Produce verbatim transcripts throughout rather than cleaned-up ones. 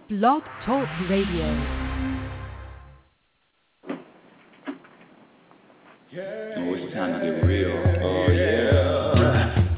Blog Talk Radio. Oh, it's time to get real. Oh, yeah.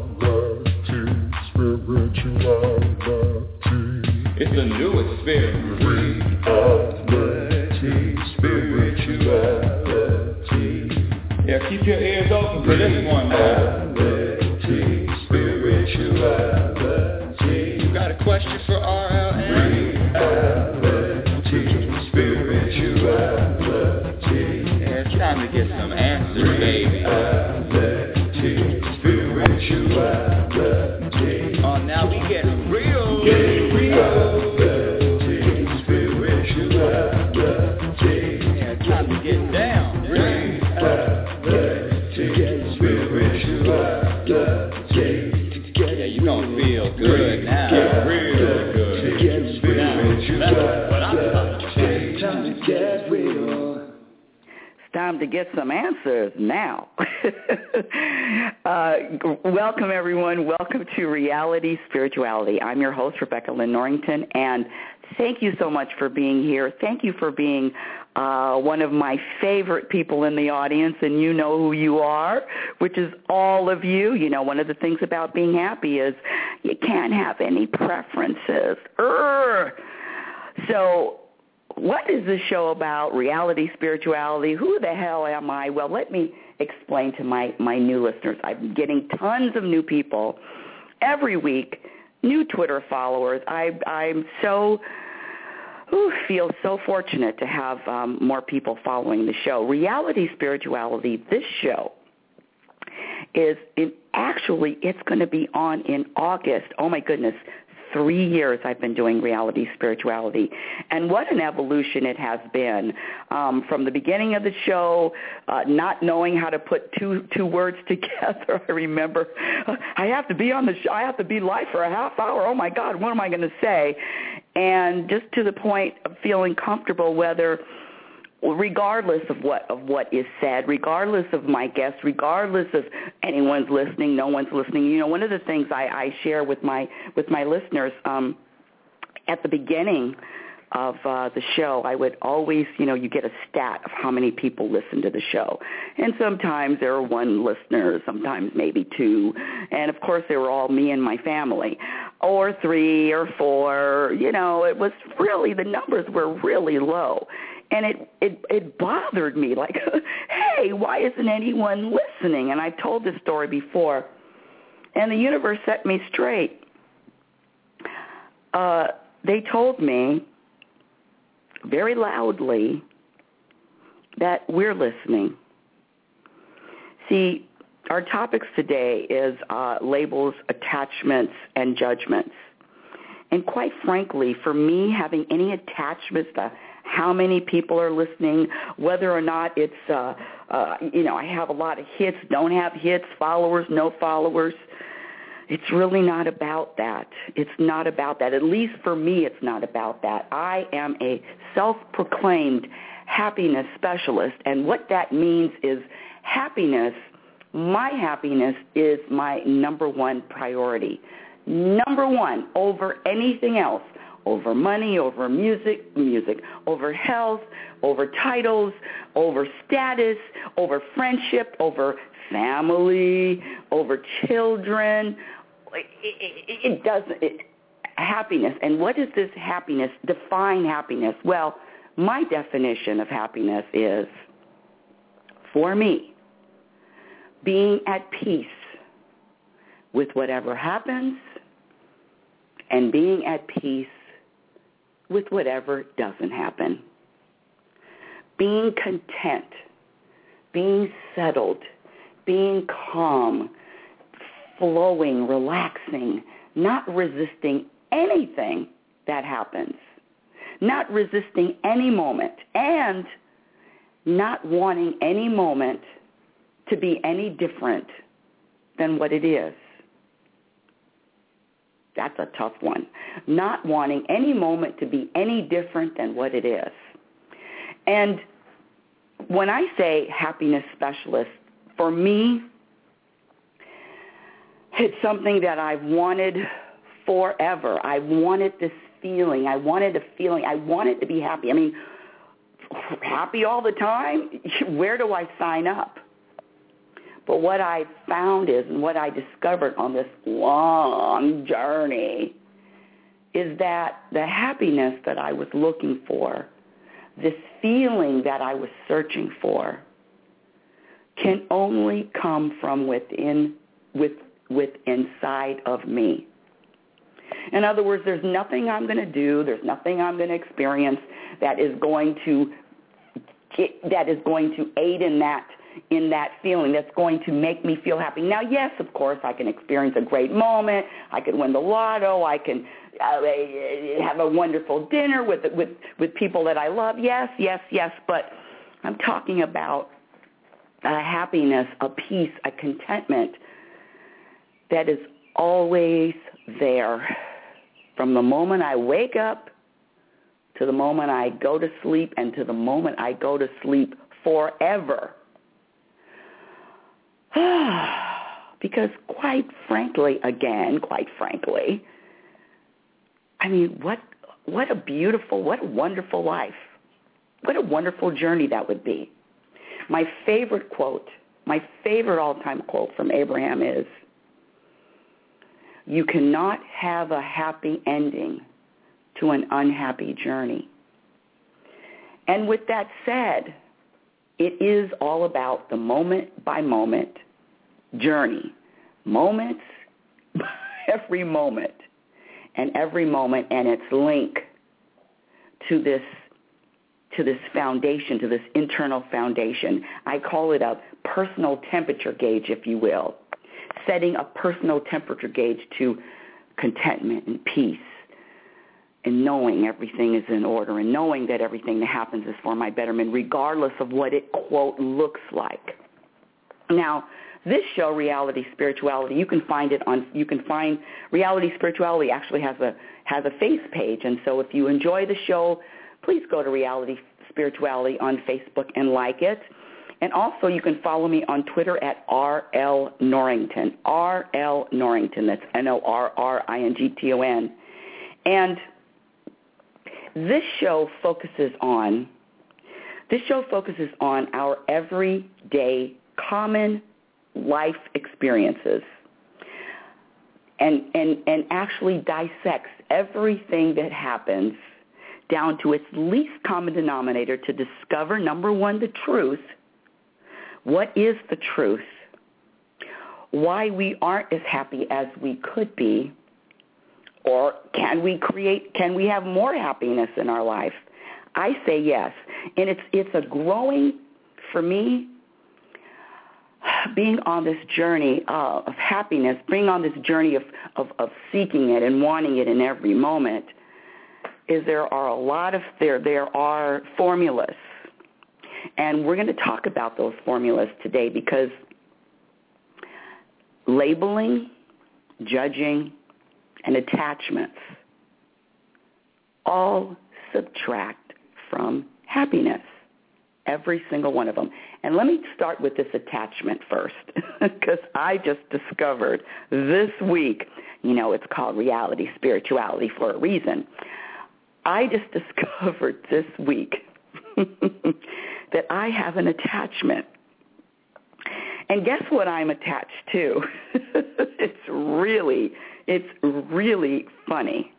It's the new experience. Reality, spirituality. Yeah, keep your ears open for this one, man. Reality, spirituality. You got a question for R L N? Reality, spirituality. Yeah, it's time to get some answers, baby. Reality, spirituality. Oh, now we getting real. Getting real. Reality, spirituality. Yeah, it's time to get down. Reality, spirituality. Yeah, you gonna feel good now. Get real good. That's what I'm talking about. Time to get real. Time to get some answers now. uh, welcome, everyone. Welcome to Reality Spirituality. I'm your host, Rebecca Lynn Norrington, and thank you so much for being here. Thank you for being uh, one of my favorite people in the audience, and you know who you are, which is all of you. You know, one of the things about being happy is you can't have any preferences. Urgh. So what is this show about? Reality, spirituality? Who the hell am I? Well, let me explain to my, my new listeners. I'm getting tons of new people every week, new Twitter followers. I, I'm so, ooh, feel so fortunate to have um, more people following the show. Reality, spirituality, this show is in, actually, it's going to be on in August. Oh, my goodness. Three years I've been doing Reality Spirituality, and what an evolution it has been. Um, from the beginning of the show, uh, not knowing how to put two two words together. I remember uh, I have to be on the show. I have to be live for a half hour. Oh my God, what am I going to say? And just to the point of feeling comfortable, whether regardless of what of what is said, regardless of my guests, regardless of anyone's listening, no one's listening. You know, one of the things I, I share with my with my listeners um, at the beginning of uh, the show, I would always, you know, you get a stat of how many people listen to the show, and sometimes there are one listener, sometimes maybe two, and of course they were all me and my family, or three or four. You know, it was really, the numbers were really low. And it, it it bothered me, like, hey, why isn't anyone listening? And I've told this story before, and the universe set me straight. Uh, they told me very loudly that we're listening. See, our topics today is uh, labels, attachments, and judgments. And quite frankly, for me, having any attachments to how many people are listening, whether or not it's, uh, uh, you know, I have a lot of hits, don't have hits, followers, no followers. It's really not about that. It's not about that. At least for me, it's not about that. I am a self-proclaimed happiness specialist, and what that means is happiness, my happiness is my number one priority. Number one over anything else. Over money, over music, music, over health, over titles, over status, over friendship, over family, over children. It, it, it doesn't, it, happiness. And what is this happiness? Define happiness. Well, my definition of happiness is, for me, being at peace with whatever happens and being at peace with whatever doesn't happen. Being content, being settled, being calm, flowing, relaxing, not resisting anything that happens, not resisting any moment, and not wanting any moment to be any different than what it is. That's a tough one. Not wanting any moment to be any different than what it is. And when I say happiness specialist, for me, it's something that I've wanted forever. I wanted this feeling. I wanted a feeling. I wanted to be happy. I mean, happy all the time? Where do I sign up? But what I found is, and what I discovered on this long journey, is that the happiness that I was looking for, this feeling that I was searching for, can only come from within, with, with inside of me. In other words, there's nothing I'm going to do, there's nothing I'm going to experience that is going to that is going to aid in that in that feeling, that's going to make me feel happy. Now, yes, of course, I can experience a great moment. I could win the lotto. I can uh, have a wonderful dinner with with with people that I love. Yes, yes, yes. But I'm talking about a happiness, a peace, a contentment that is always there from the moment I wake up to the moment I go to sleep and to the moment I go to sleep forever. Because quite frankly, again, quite frankly, I mean, what what a beautiful, what a wonderful life. What a wonderful journey that would be. My favorite quote, my favorite all-time quote from Abraham is, "You cannot have a happy ending to an unhappy journey." And with that said, it is all about the moment-by-moment journey, moments, every moment, and every moment, and its link to this to this foundation, to this internal foundation. I call it a personal temperature gauge, if you will, setting a personal temperature gauge to contentment and peace, and knowing everything is in order, and knowing that everything that happens is for my betterment, regardless of what it, quote, looks like. Now, this show, Reality Spirituality, you can find it on, you can find, Reality Spirituality actually has a, has a face page, and so if you enjoy the show, please go to Reality Spirituality on Facebook and like it. And also you can follow me on Twitter at R L Norrington, R L Norrington, that's N O R R I N G T O N. And this show focuses on, this show focuses on our everyday common life experiences and, and, and actually dissects everything that happens down to its least common denominator to discover, number one, the truth. What is the truth? Why we aren't as happy as we could be? Or can we create, can we have more happiness in our life? I say yes. And it's it's a growing, for me, being on this journey uh, of happiness, being on this journey of, of, of seeking it and wanting it in every moment, is there are a lot of, there there are formulas. And we're going to talk about those formulas today because labeling, judging, and attachments all subtract from happiness, every single one of them. And let me start with this attachment first, because I just discovered this week, you know, it's called Reality Spirituality for a reason. I just discovered this week that I have an attachment. And guess what I'm attached to? It's really, it's really funny.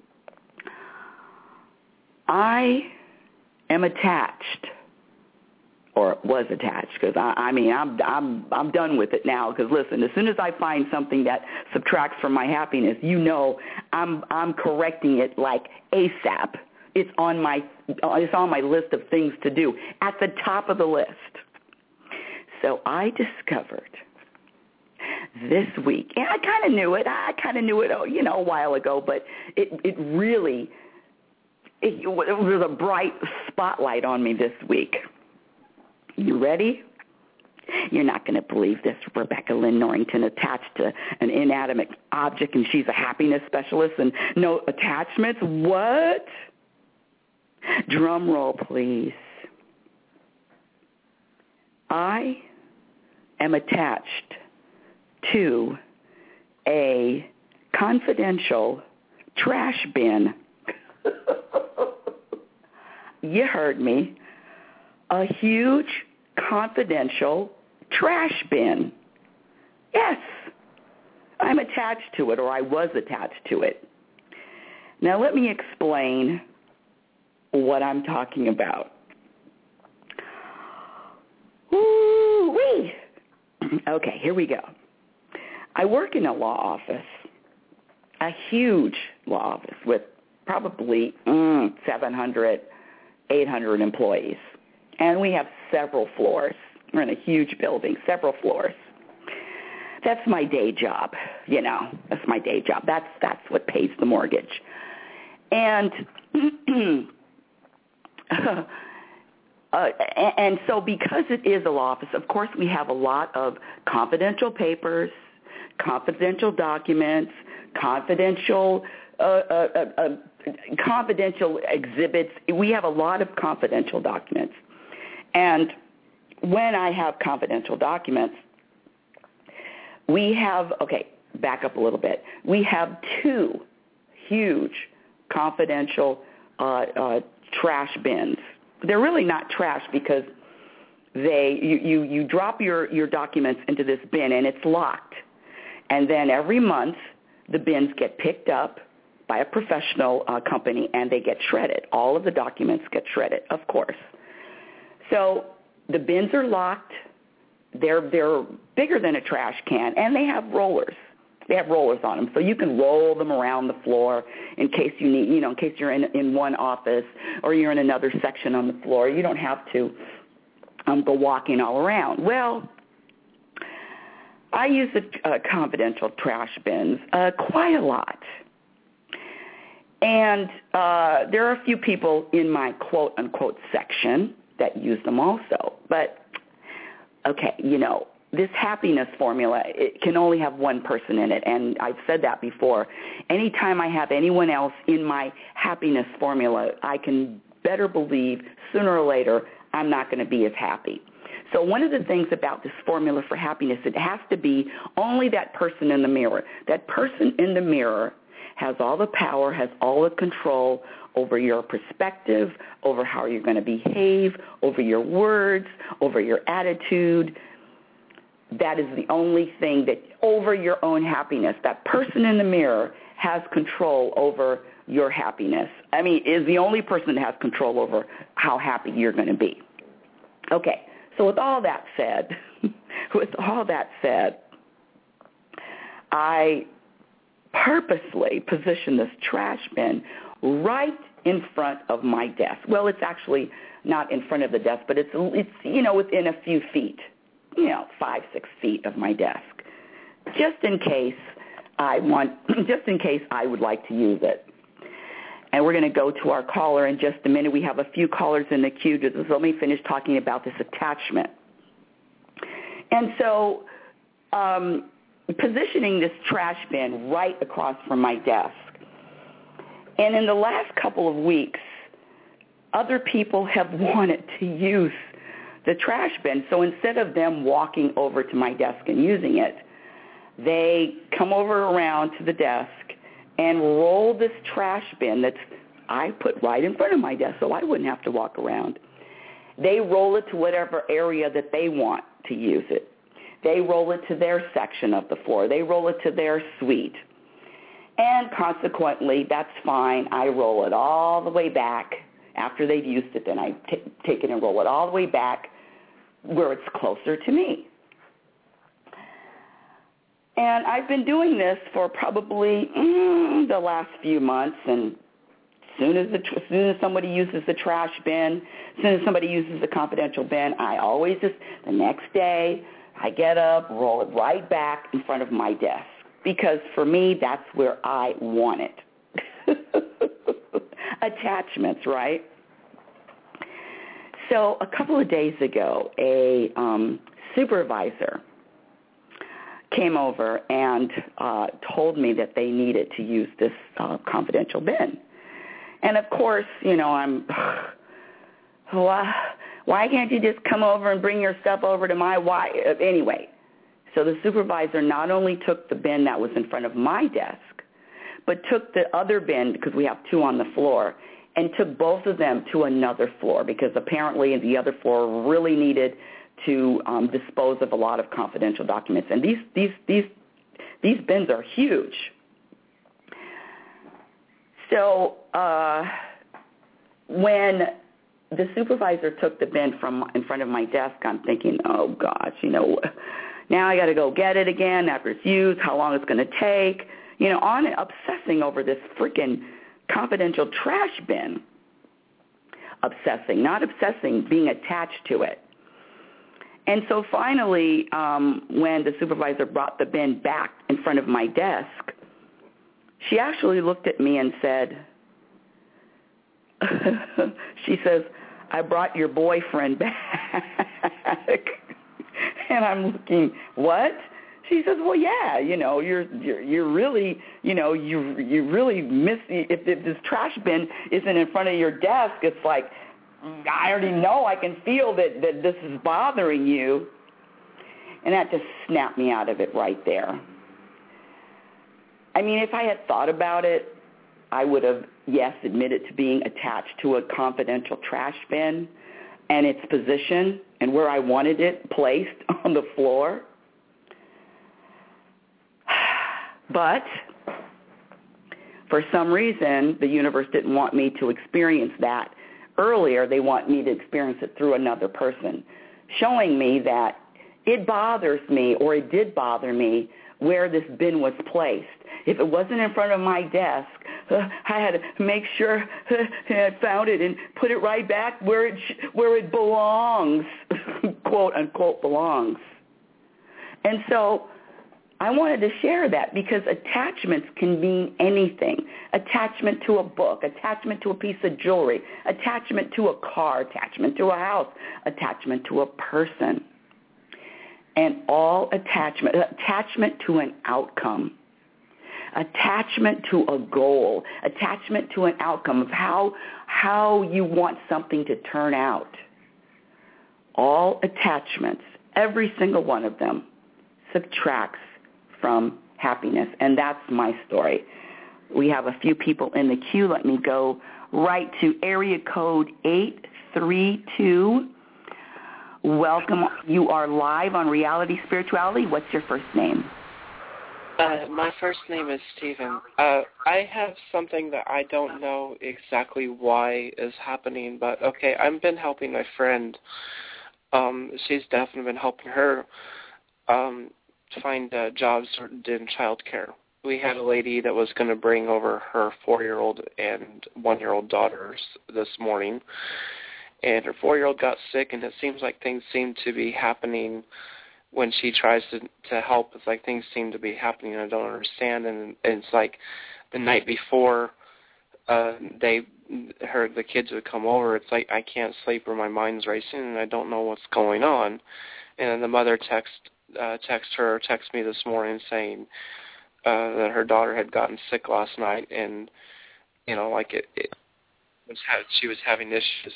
I am attached, or was attached, because I, I mean, I'm, I'm, I'm done with it now. Because listen, as soon as I find something that subtracts from my happiness, you know, I'm, I'm correcting it like ASAP. It's on my, it's on my list of things to do, at the top of the list. So I discovered this week, and I kind of knew it. I kind of knew it, you know, a while ago, but it, it really, it, it was a bright spotlight on me this week. You ready? You're not going to believe this. Rebecca Lynn Norrington attached to an inanimate object, and she's a happiness specialist and no attachments. What? Drum roll, please. I am attached to a confidential trash bin. You heard me. A huge confidential trash bin. Yes, I'm attached to it, or I was attached to it. Now let me explain what I'm talking about. Woo-wee. Okay, here we go. I work in a law office, a huge law office with probably mm, seven hundred, eight hundred employees. And we have several floors. We're in a huge building, several floors. That's my day job, you know. That's my day job. That's that's what pays the mortgage. And uh, and so because it is a law office, of course we have a lot of confidential papers, confidential documents, confidential uh, uh, uh, uh, confidential exhibits. We have a lot of confidential documents. And when I have confidential documents, we have, okay, back up a little bit. We have two huge confidential uh, uh, trash bins. They're really not trash because they you, you, you drop your, your documents into this bin and it's locked. And then every month the bins get picked up by a professional uh, company and they get shredded. All of the documents get shredded, of course. So the bins are locked. They're they're bigger than a trash can, and they have rollers. They have rollers on them, so you can roll them around the floor in case you need, you know, in case you're in in one office or you're in another section on the floor. You don't have to um, go walking all around. Well, I use the uh, confidential trash bins uh, quite a lot. And uh, there are a few people in my quote-unquote section that use them also. But, okay, you know, this happiness formula, it can only have one person in it, and I've said that before. Anytime I have anyone else in my happiness formula, I can better believe sooner or later I'm not going to be as happy. So one of the things about this formula for happiness, it has to be only that person in the mirror. That person in the mirror has all the power, has all the control over your perspective, over how you're going to behave, over your words, over your attitude. That is the only thing that, over your own happiness. That person in the mirror has control over your happiness. I mean, is the only person that has control over how happy you're going to be. Okay, so with all that said, with all that said, I purposely position this trash bin right in front of my desk. Well, it's actually not in front of the desk, but it's, it's you know, within a few feet, you know, five, six feet of my desk, just in case I want, just in case I would like to use it. And we're going to go to our caller in just a minute. We have a few callers in the queue. So let me finish talking about this attachment. And so um, positioning this trash bin right across from my desk. And in the last couple of weeks, other people have wanted to use the trash bin. So instead of them walking over to my desk and using it, they come over around to the desk and roll this trash bin that's I put right in front of my desk so I wouldn't have to walk around. They roll it to whatever area that they want to use it. They roll it to their section of the floor. They roll it to their suite. And consequently, that's fine. I roll it all the way back. After they've used it, then I t- take it and roll it all the way back where it's closer to me. And I've been doing this for probably mm, the last few months, and as soon as, the, as soon as somebody uses the trash bin, as soon as somebody uses the confidential bin, I always just, the next day, I get up, roll it right back in front of my desk, because for me, that's where I want it. Attachments, right? So a couple of days ago, a um, supervisor came over and uh, told me that they needed to use this uh, confidential bin. And, of course, you know, I'm, why, why can't you just come over and bring your stuff over to my wife? Anyway, so the supervisor not only took the bin that was in front of my desk, but took the other bin, because we have two on the floor, and took both of them to another floor because apparently the other floor really needed to um, dispose of a lot of confidential documents. And these, these, these, these bins are huge. So uh, when the supervisor took the bin from in front of my desk, I'm thinking, oh, gosh, you know, now I got to go get it again after it's used, how long it's going to take, you know, on obsessing over this freaking confidential trash bin. Obsessing, not obsessing, being attached to it. And so finally, um, when the supervisor brought the bin back in front of my desk, she actually looked at me and said, she says, I brought your boyfriend back. And I'm looking, what? She says, well, yeah, you know, you're you're you're really, you know, you you really miss if, if this trash bin isn't in front of your desk. It's like, I already know, I can feel that that this is bothering you, and that just snapped me out of it right there. I mean, if I had thought about it, I would have, yes, admitted to being attached to a confidential trash bin and its position and where I wanted it placed on the floor. But for some reason, the universe didn't want me to experience that earlier. They want me to experience it through another person, showing me that it bothers me, or it did bother me, where this bin was placed. If it wasn't in front of my desk, uh, I had to make sure uh, I found it and put it right back where it sh- where it belongs, quote unquote belongs. And so I wanted to share that because attachments can mean anything. Attachment to a book, attachment to a piece of jewelry, attachment to a car, attachment to a house, attachment to a person. And all attachment, attachment to an outcome, attachment to a goal, attachment to an outcome of how how you want something to turn out. All attachments, every single one of them, subtracts from happiness, and that's my story. We have a few people in the queue. Let me go right to area code eight three two. Welcome. You are live on Reality Spirituality. What's your first name? Uh, my first name is Stephen. Uh, I have something that I don't know exactly why is happening, but okay, I've been helping my friend. Um, she's definitely been helping her um, find uh, jobs in childcare. We had a lady that was going to bring over her four-year-old and one-year-old daughters this morning, and her four-year-old got sick, and it seems like things seem to be happening when she tries to to help. It's like things seem to be happening, and I don't understand. And, and it's like the night before uh, they her the kids would come over. It's like I can't sleep, or my mind's racing, and I don't know what's going on. And then the mother text uh, text her, text me this morning saying uh, that her daughter had gotten sick last night, and you know, like it, it was ha- she was having issues.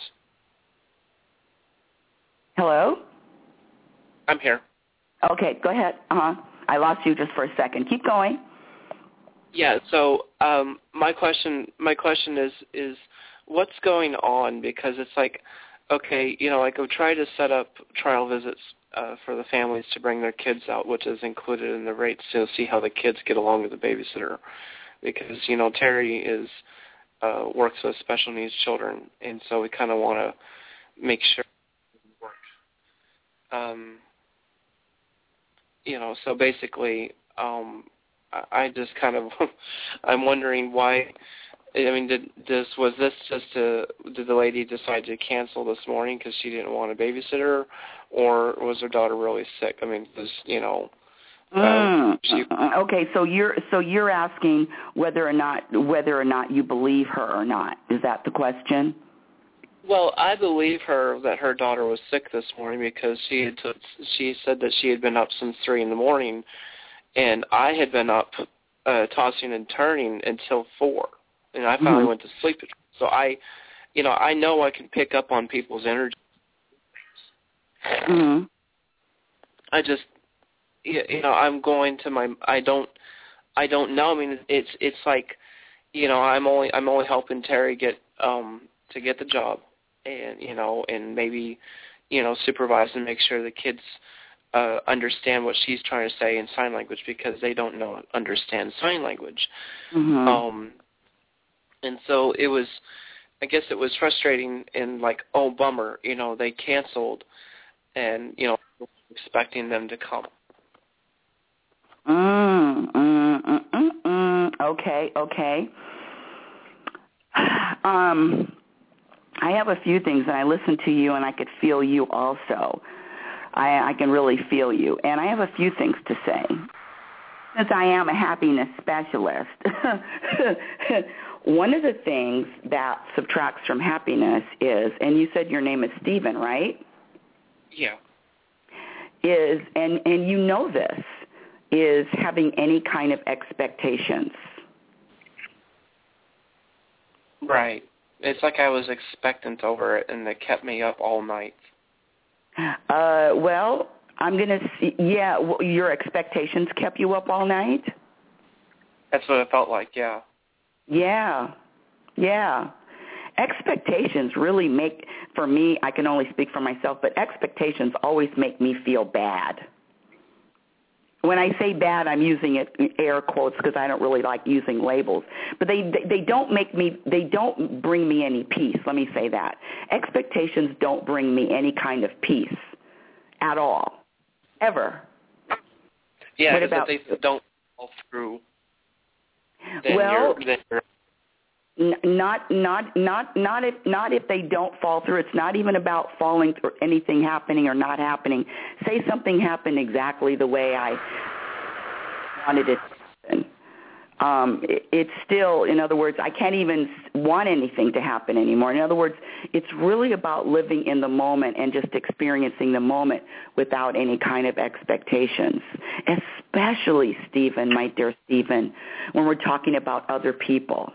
Hello? I'm here. Okay, go ahead. Uh-huh. I lost you just for a second. Keep going. Yeah, so um, my question my question is, is what's going on? Because it's like, okay, you know, like I've tried to set up trial visits uh, for the families to bring their kids out, which is included in the rates, to see how the kids get along with the babysitter. Because, you know, Terry is uh, works with special needs children, and so we kind of want to make sure it works. Um, you know, so basically, um, I, I just kind of, I'm wondering why. I mean, did this was this just a, did the lady decide to cancel this morning because she didn't want a babysitter, or was her daughter really sick? I mean, was you know. Uh, mm, she, okay, so you're so you're asking whether or not whether or not you believe her or not. Is that the question? Well, I believe her that her daughter was sick this morning because she had t- she said that she had been up since three in the morning, and I had been up uh, tossing and turning until four, and I finally mm-hmm. went to sleep. So I, you know, I know I can pick up on people's energy. Mm-hmm. I just, you know, I'm going to my. I don't. I don't know. I mean, it's it's like, you know, I'm only I'm only helping Terry get um to get the job, and you know, and maybe, you know, supervise and make sure the kids uh, understand what she's trying to say in sign language, because they don't know understand sign language. Mm-hmm. Um, and so it was, I guess it was frustrating and like, oh, bummer, you know, they canceled, and you know, expecting them to come. Mm, mm, mm, mm, mm. Okay, okay. Um, I have a few things, and I listened to you, and I could feel you also. I, I can really feel you. And I have a few things to say. Since I am a happiness specialist, one of the things that subtracts from happiness is, and you said your name is Stephen, right? Yeah. Is, and, and you know this, is having any kind of expectations. Right. It's like I was expectant over it, and it kept me up all night. Uh, well, I'm going to see, yeah, well, your expectations kept you up all night? That's what it felt like, yeah. Yeah, yeah. Expectations really make, for me, I can only speak for myself, but expectations always make me feel bad. When I say bad, I'm using it in air quotes because I don't really like using labels. But they they don't make me, they don't bring me any peace. Let me say that. Expectations don't bring me any kind of peace at all, ever. Yeah, what because about, if they don't fall through, then well, you're, then you're Not, not, not, not if, not if they don't fall through. It's not even about falling through, anything happening or not happening. Say something happened exactly the way I wanted it to happen. Um, it, it's still, in other words, I can't even want anything to happen anymore. In other words, it's really about living in the moment and just experiencing the moment without any kind of expectations. Especially, Stephen, my dear Stephen, when we're talking about other people.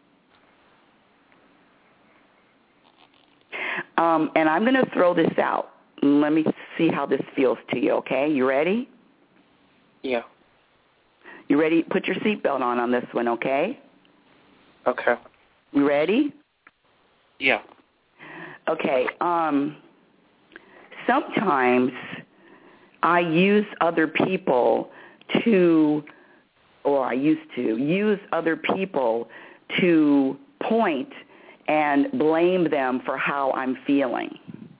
Um, and I'm going to throw this out. Let me see how this feels to you, okay? You ready? Yeah. You ready? Put your seatbelt on on this one, okay? Okay. You ready? Yeah. Okay. Um, sometimes I use other people to, or I used to, use other people to point and blame them for how I'm feeling.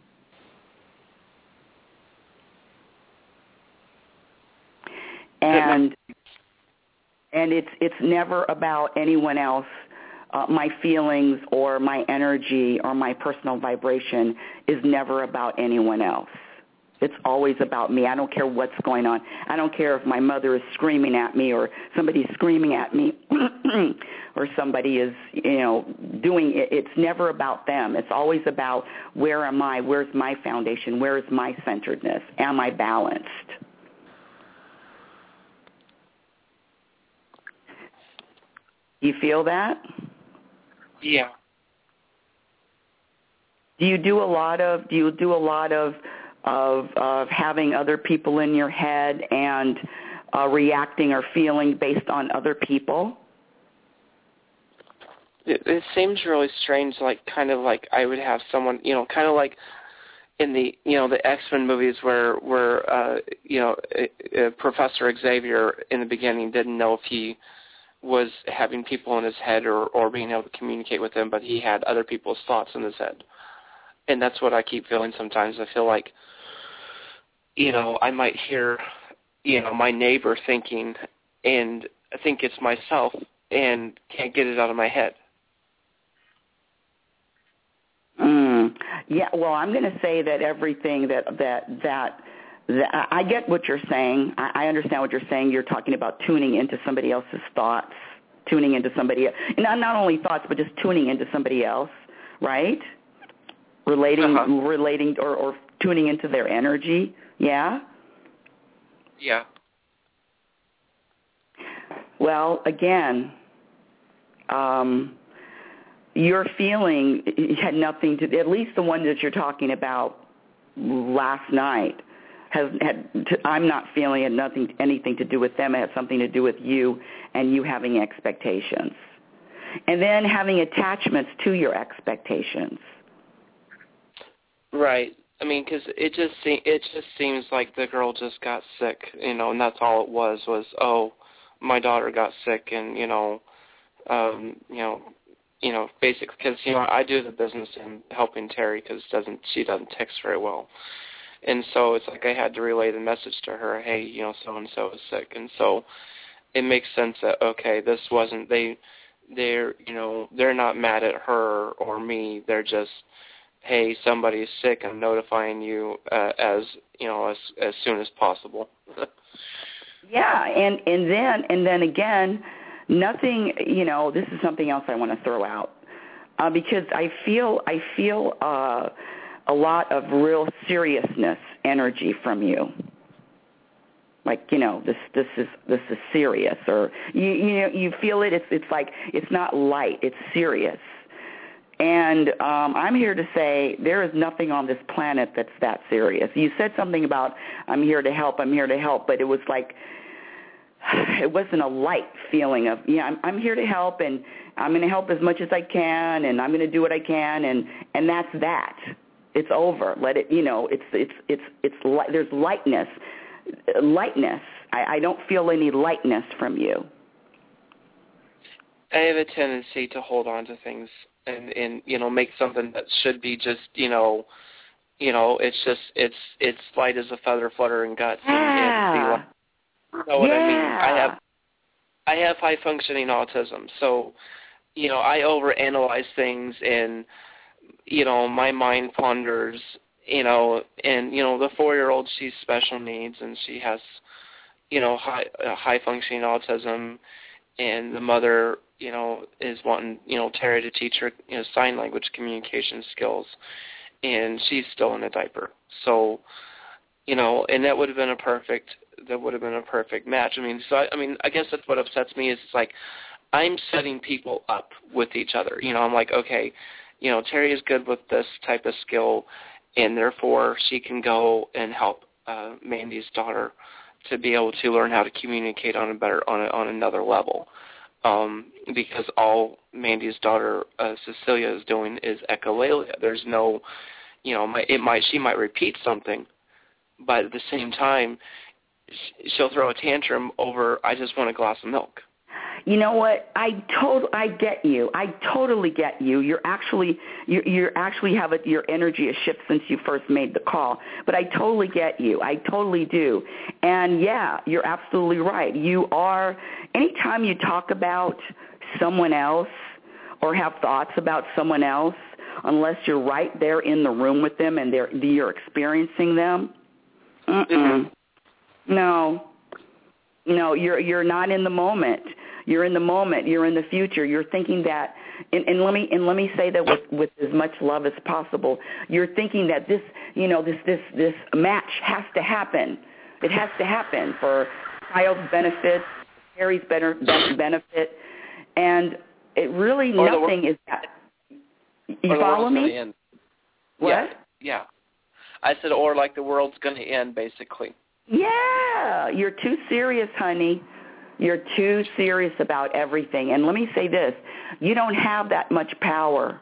And and it's it's never about anyone else. Uh, my feelings or my energy or my personal vibration is never about anyone else. It's always about me. I don't care what's going on. I don't care if my mother is screaming at me or somebody's screaming at me or somebody is, you know, doing it. It's never about them. It's always about where am I? Where's my foundation? Where is my centeredness? Am I balanced? You feel that? Yeah. Do you do a lot of, do you do a lot of, of, of having other people in your head and uh, reacting or feeling based on other people? It, it seems really strange, like kind of like I would have someone, you know, kind of like in the, you know, the X-Men movies where, where uh, you know, uh, Professor Xavier in the beginning didn't know if he was having people in his head or, or being able to communicate with them, but he had other people's thoughts in his head. And that's what I keep feeling sometimes. I feel like, you know, I might hear, you know, my neighbor thinking and I think it's myself and can't get it out of my head. Mm. Yeah, well, I'm going to say that everything that, that, that, that I get what you're saying. I, I understand what you're saying. You're talking about tuning into somebody else's thoughts, tuning into somebody else. Not, not only thoughts, but just tuning into somebody else, right? Relating, uh-huh. relating or, or tuning into their energy, yeah? Yeah. Well, again, um, your feeling had nothing to, at least the one that you're talking about last night, has had. To, I'm not feeling it. Nothing, anything to do with them. It has something to do with you and you having expectations, and then having attachments to your expectations. Right. I mean, because it just se- it just seems like the girl just got sick, you know, and that's all it was was oh, my daughter got sick, and you know, um, you know, you know, basically because you know I do the business in helping Terry because doesn't she doesn't text very well, and so it's like I had to relay the message to her, hey, you know, so and so is sick, and so it makes sense that okay, this wasn't they, they're you know they're not mad at her or me, they're just hey, somebody's sick, I'm notifying you uh, as, you know, as as soon as possible. Yeah, and, and then and then again, nothing, you know, this is something else I want to throw out uh, because I feel I feel uh, a lot of real seriousness energy from you. Like, you know, this this is this is serious, or you you know you feel it. It's it's like it's not light. It's serious. And um, I'm here to say there is nothing on this planet that's that serious. You said something about I'm here to help, I'm here to help, but it was like it wasn't a light feeling of, yeah, I'm, I'm here to help, and I'm going to help as much as I can, and I'm going to do what I can, and, and that's that. It's over. Let it, you know, it's it's it's it's light, there's lightness, lightness. I, I don't feel any lightness from you. I have a tendency to hold on to things and, and you know, make something that should be just, you know, you know, it's just, it's it's light as a feather fluttering guts. And, Yeah. and be like, you know what yeah. I mean? I have, I have high functioning autism, so, you know, I overanalyze things, and, you know, my mind ponders, you know, and, you know, the four-year-old, she's special needs, and she has, you know, high, uh, high functioning autism, and the mother, you know, is wanting, you know, Terry to teach her, you know, sign language communication skills, and she's still in a diaper. So, you know, and that would have been a perfect, that would have been a perfect match. I mean, so I, I mean, I guess that's what upsets me is it's like I'm setting people up with each other. You know, I'm like, okay, you know, Terry is good with this type of skill, and therefore she can go and help uh, Mandy's daughter to be able to learn how to communicate on a better on a, on another level, um, because all Mandy's daughter uh, Cecilia is doing is echolalia. There's no, you know, it might she might repeat something, but at the same time, she'll throw a tantrum over I just want a glass of milk. You know what? I tot- I get you. I totally get you. You're actually you you actually have a, your energy has shifted since you first made the call. But I totally get you. I totally do. And yeah, you're absolutely right. You are. Anytime you talk about someone else or have thoughts about someone else, unless you're right there in the room with them and they're you're experiencing them, mm-mm. no, no, you're you're not in the moment. You're in the moment. You're in the future. You're thinking that, and, and let me and let me say that with, with as much love as possible. You're thinking that this, you know, this this this match has to happen. It has to happen for child's benefit, Harry's better benefit, and it really or nothing the, is that. You follow me? End. What? Yeah, yeah. I said, or like the world's going to end, basically. Yeah, you're too serious, honey. You're too serious about everything. And let me say this, you don't have that much power.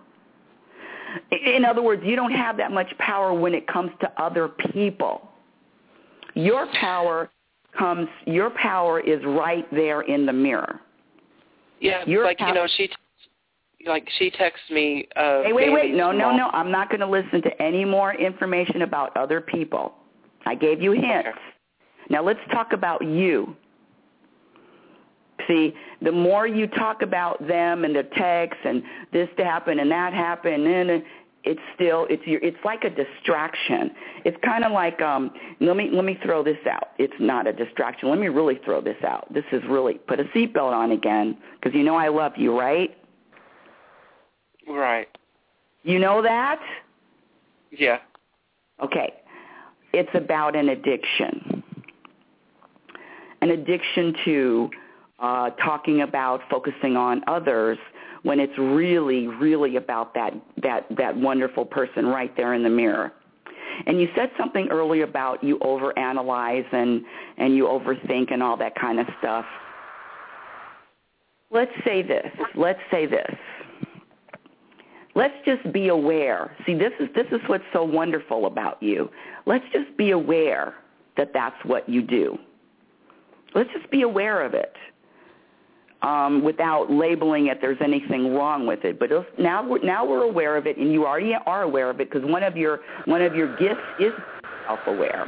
In other words, you don't have that much power when it comes to other people. Your power comes, your power is right there in the mirror. Yeah, your like, pow- you know, she, like, she texts me. Uh, hey, wait, wait, no, no, mom. no. I'm not going to listen to any more information about other people. I gave you hints. Okay. Now let's talk about you. See, the more you talk about them and the texts and this to happen and that happened, and it's still it's your it's like a distraction. It's kind of like um. Let me let me throw this out. It's not a distraction. Let me really throw this out. This is really put a seatbelt on again because you know I love you, right? Right. You know that? Yeah. Okay. It's about an addiction. An addiction to Uh, talking about focusing on others when it's really, really about that, that, that wonderful person right there in the mirror. And you said something earlier about you overanalyze and, and you overthink and all that kind of stuff. Let's say this. Let's say this. Let's just be aware. See, this is this is what's so wonderful about you. Let's just be aware that that's what you do. Let's just be aware of it um, without labeling it there's anything wrong with it. But now we're, now we're aware of it, and you already are aware of it because one of your one of your gifts is self-aware.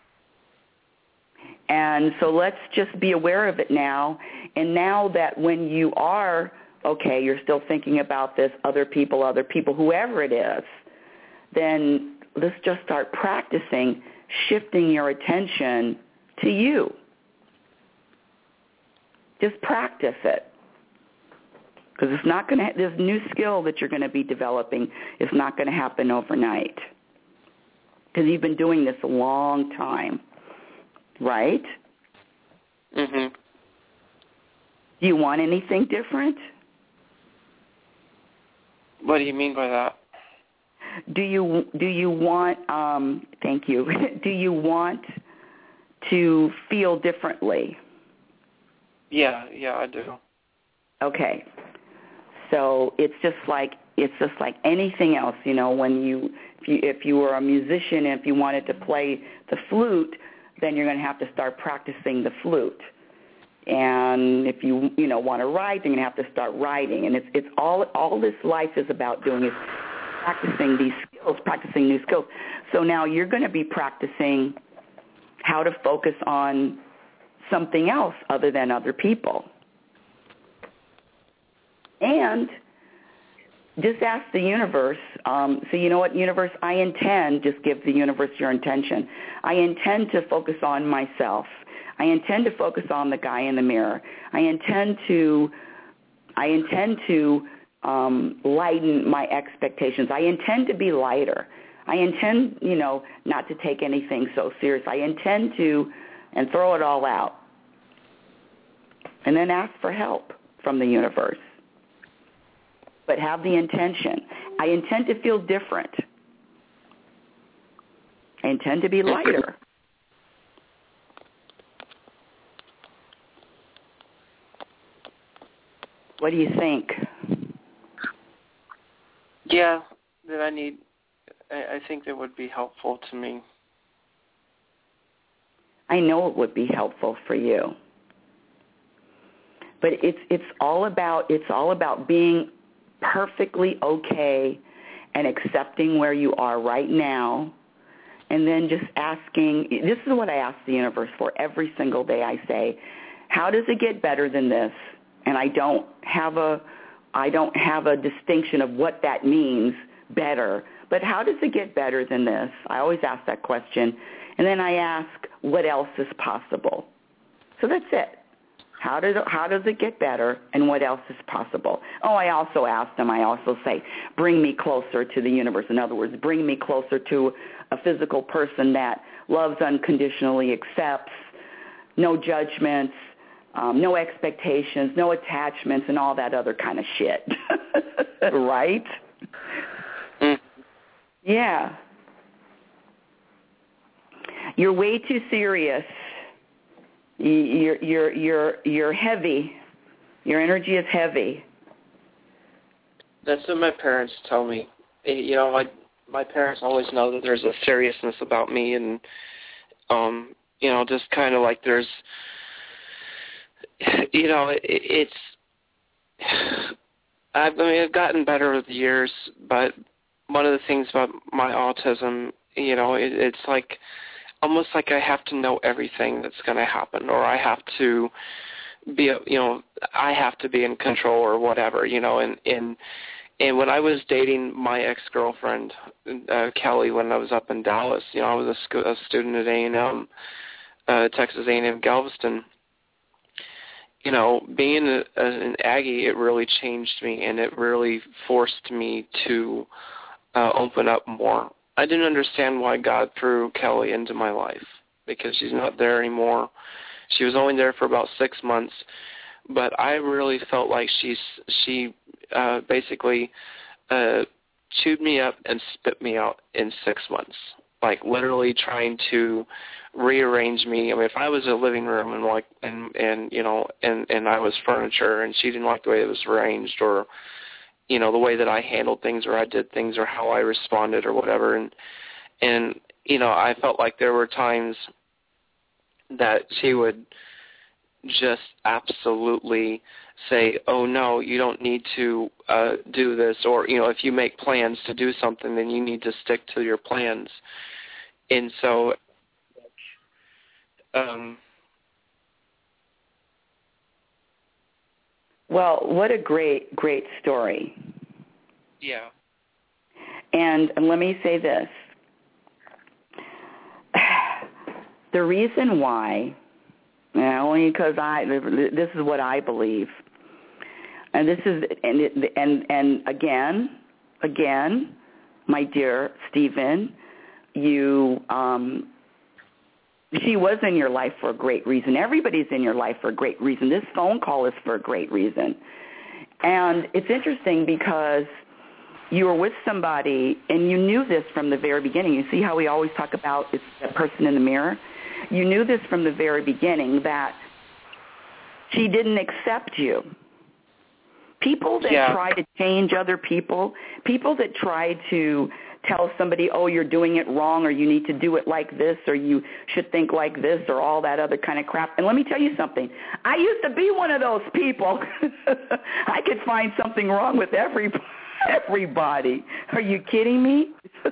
And so let's just be aware of it now. And now that when you are, okay, you're still thinking about this, other people, other people, whoever it is, then let's just start practicing shifting your attention to you. Just practice it. Because it's not going to, this new skill that you're going to be developing is not going to happen overnight. Because you've been doing this a long time, right? Mm-hmm. Do you want anything different? What do you mean by that? Do you do you want? Um, thank you. Do you want to feel differently? Yeah, yeah, I do. Okay. So it's just like it's just like anything else, you know. When you if you if you were a musician and if you wanted to play the flute, then you're going to have to start practicing the flute. And if you you know want to write, then you're going to have to start writing. And it's it's all all this life is about doing is practicing these skills, practicing new skills. So now you're going to be practicing how to focus on something else other than other people. And just ask the universe, um, so you know what, universe, I intend, just give the universe your intention. I intend to focus on myself. I intend to focus on the guy in the mirror. I intend to, I intend to um, lighten my expectations. I intend to be lighter. I intend, you know, not to take anything so serious. I intend to, and throw it all out. And then ask for help from the universe. But have the intention. I intend to feel different. I intend to be lighter. What do you think? Yeah, that I need, I, I think that would be helpful to me. I know it would be helpful for you. But it's it's all about it's all about being perfectly okay and accepting where you are right now, and then just asking, this is what I ask the universe for every single day. I say, how does it get better than this? And I don't have a I don't have a distinction of what that means, better, but how does it get better than this? I always ask that question. And then I ask, what else is possible? So that's it. How does it, how does it get better, and what else is possible? Oh, I also ask them, I also say, bring me closer to the universe. In other words, bring me closer to a physical person that loves unconditionally, accepts, no judgments, um, no expectations, no attachments, and all that other kind of shit. Right? Mm. Yeah. You're way too serious. You're you're you're you're heavy. Your energy is heavy. That's what my parents tell me. You know, my my parents always know that there's a seriousness about me, and um, you know, just kind of like there's, you know, it, it's. I've, I mean, I've gotten better with the years, but one of the things about my autism, you know, it, it's like. Almost like I have to know everything that's going to happen, or I have to be, you know, I have to be in control or whatever, you know. And and and when I was dating my ex-girlfriend, uh, Kelly, when I was up in Dallas, you know, I was a, sc- a student at A and M, uh, Texas A and M Galveston. You know, being a, a, an Aggie, it really changed me, and it really forced me to uh, open up more. I didn't understand why God threw Kelly into my life, because she's not there anymore. She was only there for about six months, but I really felt like she's she uh, basically uh, chewed me up and spit me out in six months. like literally trying to rearrange me. I mean, if I was a living room and like and and you know and and I was furniture and she didn't like the way it was arranged, or you know the way that I handled things or I did things or how I responded or whatever, and and you know I felt like there were times that she would just absolutely say, oh, no, you don't need to uh, do this, or, you know, if you make plans to do something, then you need to stick to your plans. And so, um, well, what a great, great story. Yeah. And, and let me say this. The reason why, and only because I, this is what I believe, and this is, and it, and and again, again, my dear Stephen, you, um, she was in your life for a great reason. Everybody's in your life for a great reason. This phone call is for a great reason, and it's interesting because you were with somebody, and you knew this from the very beginning. You see how we always talk about it's that person in the mirror? You knew this from the very beginning, that she didn't accept you. People that yeah. try to change other people, people that try to tell somebody, oh, you're doing it wrong, or you need to do it like this, or you should think like this, or all that other kind of crap. And let me tell you something. I used to be one of those people. I could find something wrong with everybody. Everybody. Are you kidding me?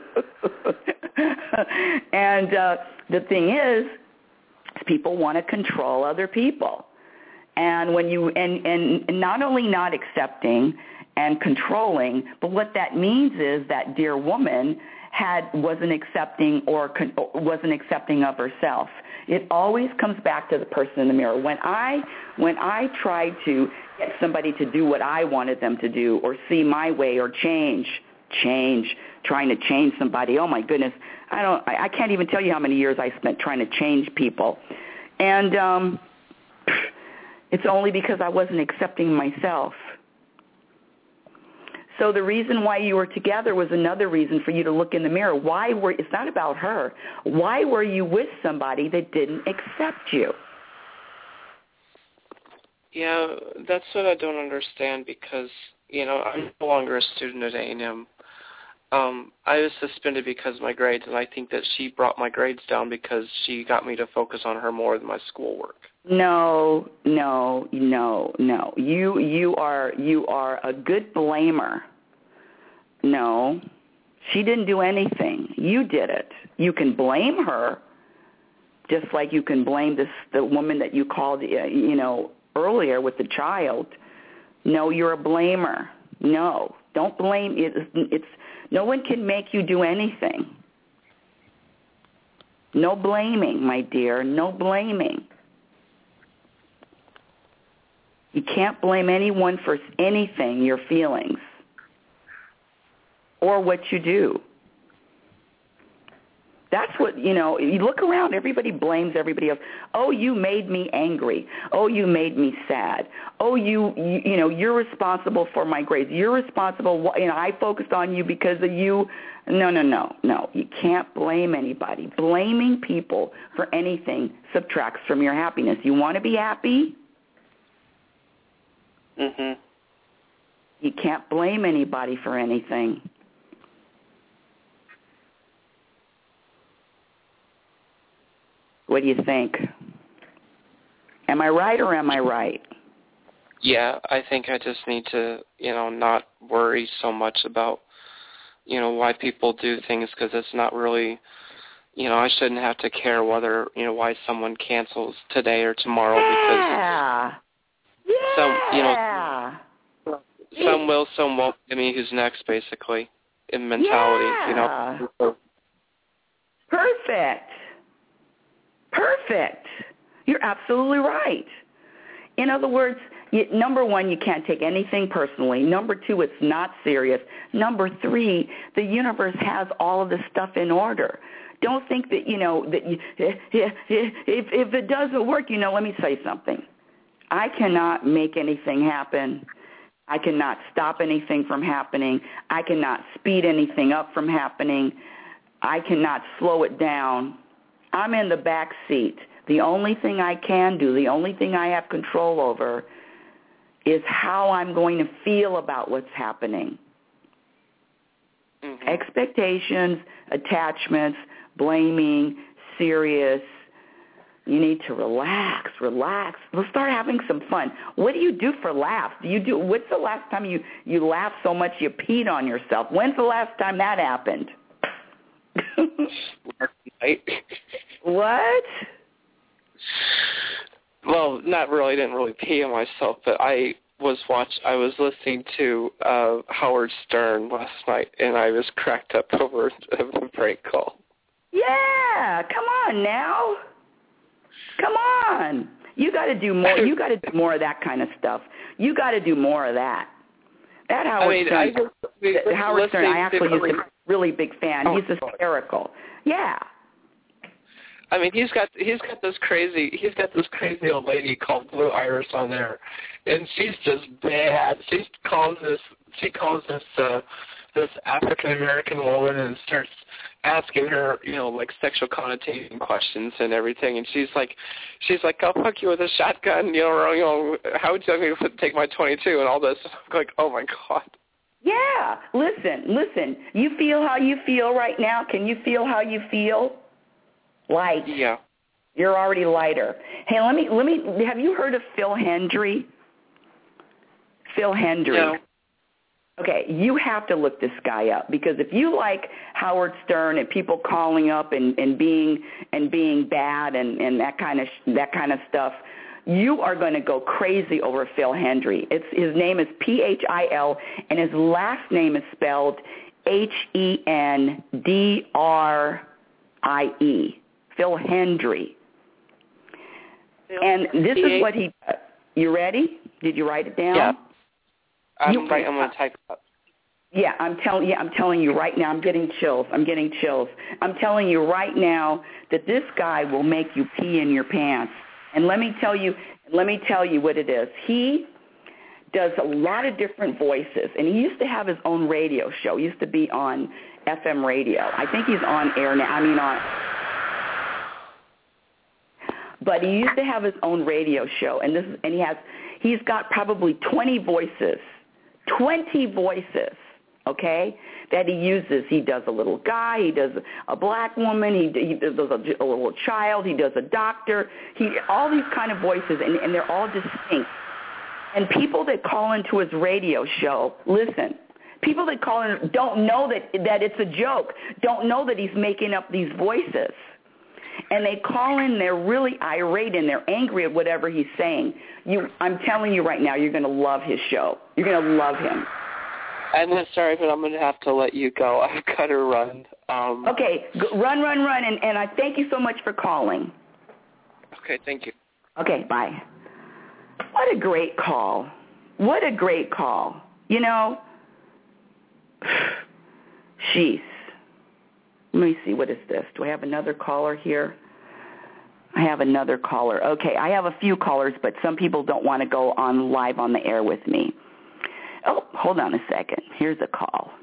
And uh, the thing is, people want to control other people. And when you and, and not only not accepting and controlling, but what that means is that dear woman had wasn't accepting or con, wasn't accepting of herself. It always comes back to the person in the mirror. When I when I tried to get somebody to do what I wanted them to do, or see my way, or change, change, trying to change somebody, oh my goodness, I don't, I, I can't even tell you how many years I spent trying to change people, and um, it's only because I wasn't accepting myself. So the reason why you were together was another reason for you to look in the mirror. Why were, it's not about her. Why were you with somebody that didn't accept you? Yeah, that's what I don't understand, because, you know, I'm no longer a student at A and M. Um, I was suspended because of my grades, and I think that she brought my grades down because she got me to focus on her more than my schoolwork. No, no, no, no. You you are you are a good blamer. No, she didn't do anything. You did it. You can blame her, just like you can blame this the woman that you called, you know, earlier with the child. No, you're a blamer. No, don't blame it. It's no one can make you do anything. No blaming, my dear. No blaming. You can't blame anyone for anything, your feelings, or what you do. That's what, you know, you look around, everybody blames everybody else. Oh, you made me angry. Oh, you made me sad. Oh, you, you, you know, you're responsible for my grades. You're responsible, you know, I focused on you because of you. No, no, no, no. You can't blame anybody. Blaming people for anything subtracts from your happiness. You want to be happy? Mhm. You can't blame anybody for anything. What do you think? Am I right or am I right? Yeah, I think I just need to, you know, not worry so much about, you know, why people do things, because it's not really, you know, I shouldn't have to care whether, you know, why someone cancels today or tomorrow, yeah. because yeah. some, you know, some will, some won't. I mean, who's next, basically, in mentality, yeah. you know. Perfect. Perfect. You're absolutely right. In other words, you, number one, you can't take anything personally. Number two, it's not serious. Number three, the universe has all of this stuff in order. Don't think that, you know, that you, if, if it doesn't work, you know, let me say something. I cannot make anything happen. I cannot stop anything from happening. I cannot speed anything up from happening. I cannot slow it down. I'm in the back seat. The only thing I can do, the only thing I have control over is how I'm going to feel about what's happening. Mm-hmm. Expectations, attachments, blaming, serious. You need to relax, relax. Let's start having some fun. What do you do for laughs? Do you do? What's the last time you, you laughed so much you peed on yourself? When's the last time that happened? What? Well, not really. I didn't really pee on myself, but I was watch. I was listening to uh, Howard Stern last night, and I was cracked up over a prank call. Yeah, come on now. Come on. You got to do more. You got to do more of that kind of stuff. You got to do more of that. That Howard I mean, Stern. I just, that Howard Stern. I actually really, used to be a really big fan. Oh, he's hysterical. Yeah. I mean, he's got he's got this crazy he's got this crazy old lady called Blue Iris on there, and she's just bad. She calls this she calls this uh, this African American woman and starts asking her, you know, like sexual connotation questions and everything, and she's like, she's like, I'll fuck you with a shotgun, you know, or, you know, how would you like me to take my twenty-two and all this? I'm like, oh my God. Yeah, listen, listen. You feel how you feel right now. Can you feel how you feel? Light. Yeah. You're already lighter. Hey, let me let me. Have you heard of Phil Hendry? Phil Hendry. No. Okay, you have to look this guy up, because if you like Howard Stern and people calling up and, and being and being bad and, and that kind of that kind of stuff, you are going to go crazy over Phil Hendry. It's his name is P H I L and his last name is spelled H E N D R I E. Phil Hendry. And this is what he does. You ready? Did you write it down? Yeah. I'm, you, right, I'm going to type it up. Yeah, I'm telling yeah, I'm telling you right now, I'm getting chills. I'm getting chills. I'm telling you right now that this guy will make you pee in your pants. And let me tell you, let me tell you what it is. He does a lot of different voices, and he used to have his own radio show. He used to be on F M radio. I think he's on air now. I mean on But he used to have his own radio show, and this is, and he has he's got probably twenty voices. twenty voices, okay, that he uses. He does a little guy, he does a black woman, he, he does a, a little child, he does a doctor, he all these kind of voices, and, and they're all distinct. And people that call into his radio show, listen, people that call in don't know that, that it's a joke, don't know that he's making up these voices. And they call in, they're really irate and they're angry at whatever he's saying. You, I'm telling you right now, you're going to love his show. You're going to love him. I'm sorry, but I'm going to have to let you go. I've got to run. Um, okay, go, run, run, run, and, and I thank you so much for calling. Okay, thank you. Okay, bye. What a great call. What a great call. You know, jeez. Let me see, what is this? Do I have another caller here? I have another caller. Okay, I have a few callers, but some people don't want to go on live on the air with me. Oh, hold on a second. Here's a call.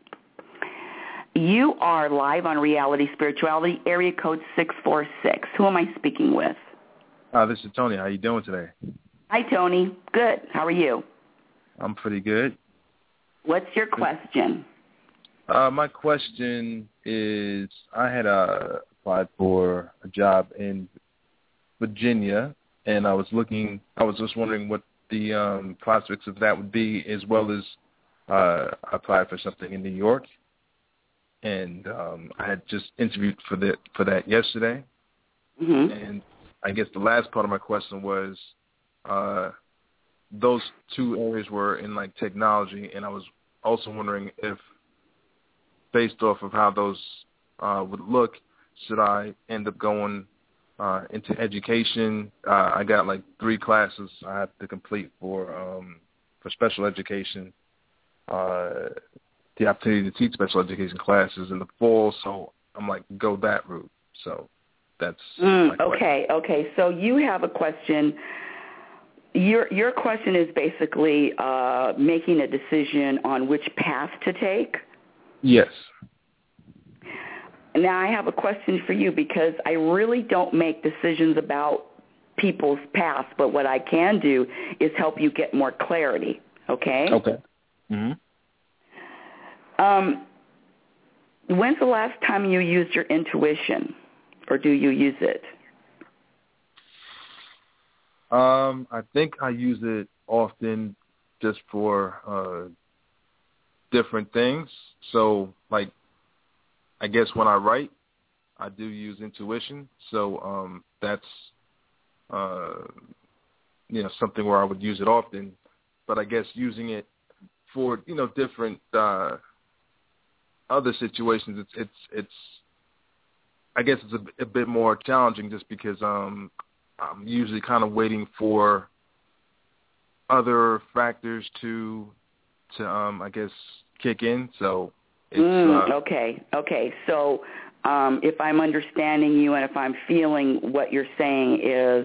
You are live on Reality Spirituality, area code six four six. Who am I speaking with? Uh, this is Tony. How you doing today? Hi, Tony. Good. How are you? I'm pretty good. What's your question? Uh, my question is, I had uh, applied for a job in Virginia, and I was looking, I was just wondering what the um, prospects of that would be, as well as uh, I applied for something in New York, and um, I had just interviewed for that for that yesterday. Mm-hmm. And I guess the last part of my question was, uh, those two areas were in like technology, and I was also wondering if, based off of how those uh, would look, should I end up going uh, into education? Uh, I got like three classes I have to complete for um, for special education, uh, the opportunity to teach special education classes in the fall, so I'm like, go that route. So that's mm, my question. Okay, okay. So you have a question. Your your question is basically uh, making a decision on which path to take? Yes. now I have a question for you, because I really don't make decisions about people's past, but what I can do is help you get more clarity, okay? Okay. Mm-hmm. Um, when's the last time you used your intuition, or do you use it? Um, I think I use it often just for uh, different things. So, like, I guess when I write, I do use intuition. So um, that's, uh, you know, something where I would use it often. But I guess using it for, you know, different uh, other situations, it's, it's, it's, I guess it's a, a bit more challenging just because um, I'm usually kind of waiting for other factors to, to um, I guess, kick in. So it's mm, uh, okay, okay. So um, if I'm understanding you and if I'm feeling what you're saying is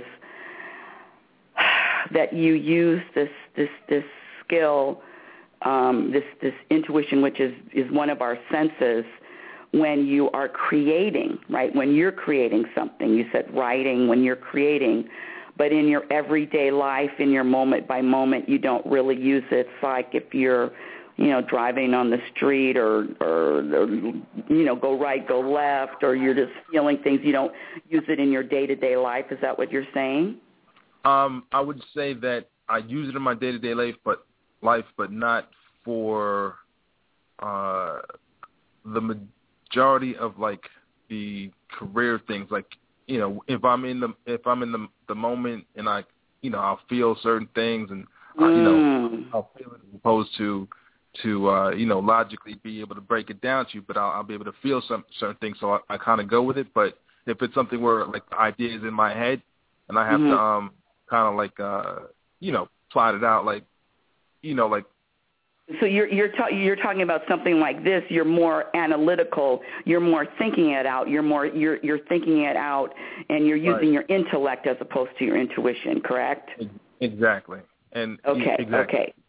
that you use this this this skill, um, this this intuition, which is is one of our senses, when you are creating, right? When you're creating something, you said writing, when you're creating, but in your everyday life, in your moment by moment, you don't really use it. It's like if you're, you know, driving on the street or, or, or, you know, go right, go left, or you're just feeling things, you don't use it in your day-to-day life. Is that what you're saying? Um, I would say that I use it in my day-to-day life, but life, but not for uh, the majority of like the career things. Like, you know, if I'm in the if I'm in the the moment and I, you know, I'll feel certain things and uh, you know, I'll feel it as opposed to to uh, you know, logically be able to break it down to you, but I'll, I'll be able to feel some certain things. So I, I kind of go with it. But if it's something where like the idea is in my head and I have mm-hmm. to um kind of like uh you know, plot it out, like, you know, like. So you're you're ta- you're talking about something like this. You're more analytical. You're more thinking it out. You're more you're you're thinking it out, and you're using right. your intellect as opposed to your intuition. Correct? Exactly. And okay, exactly. okay.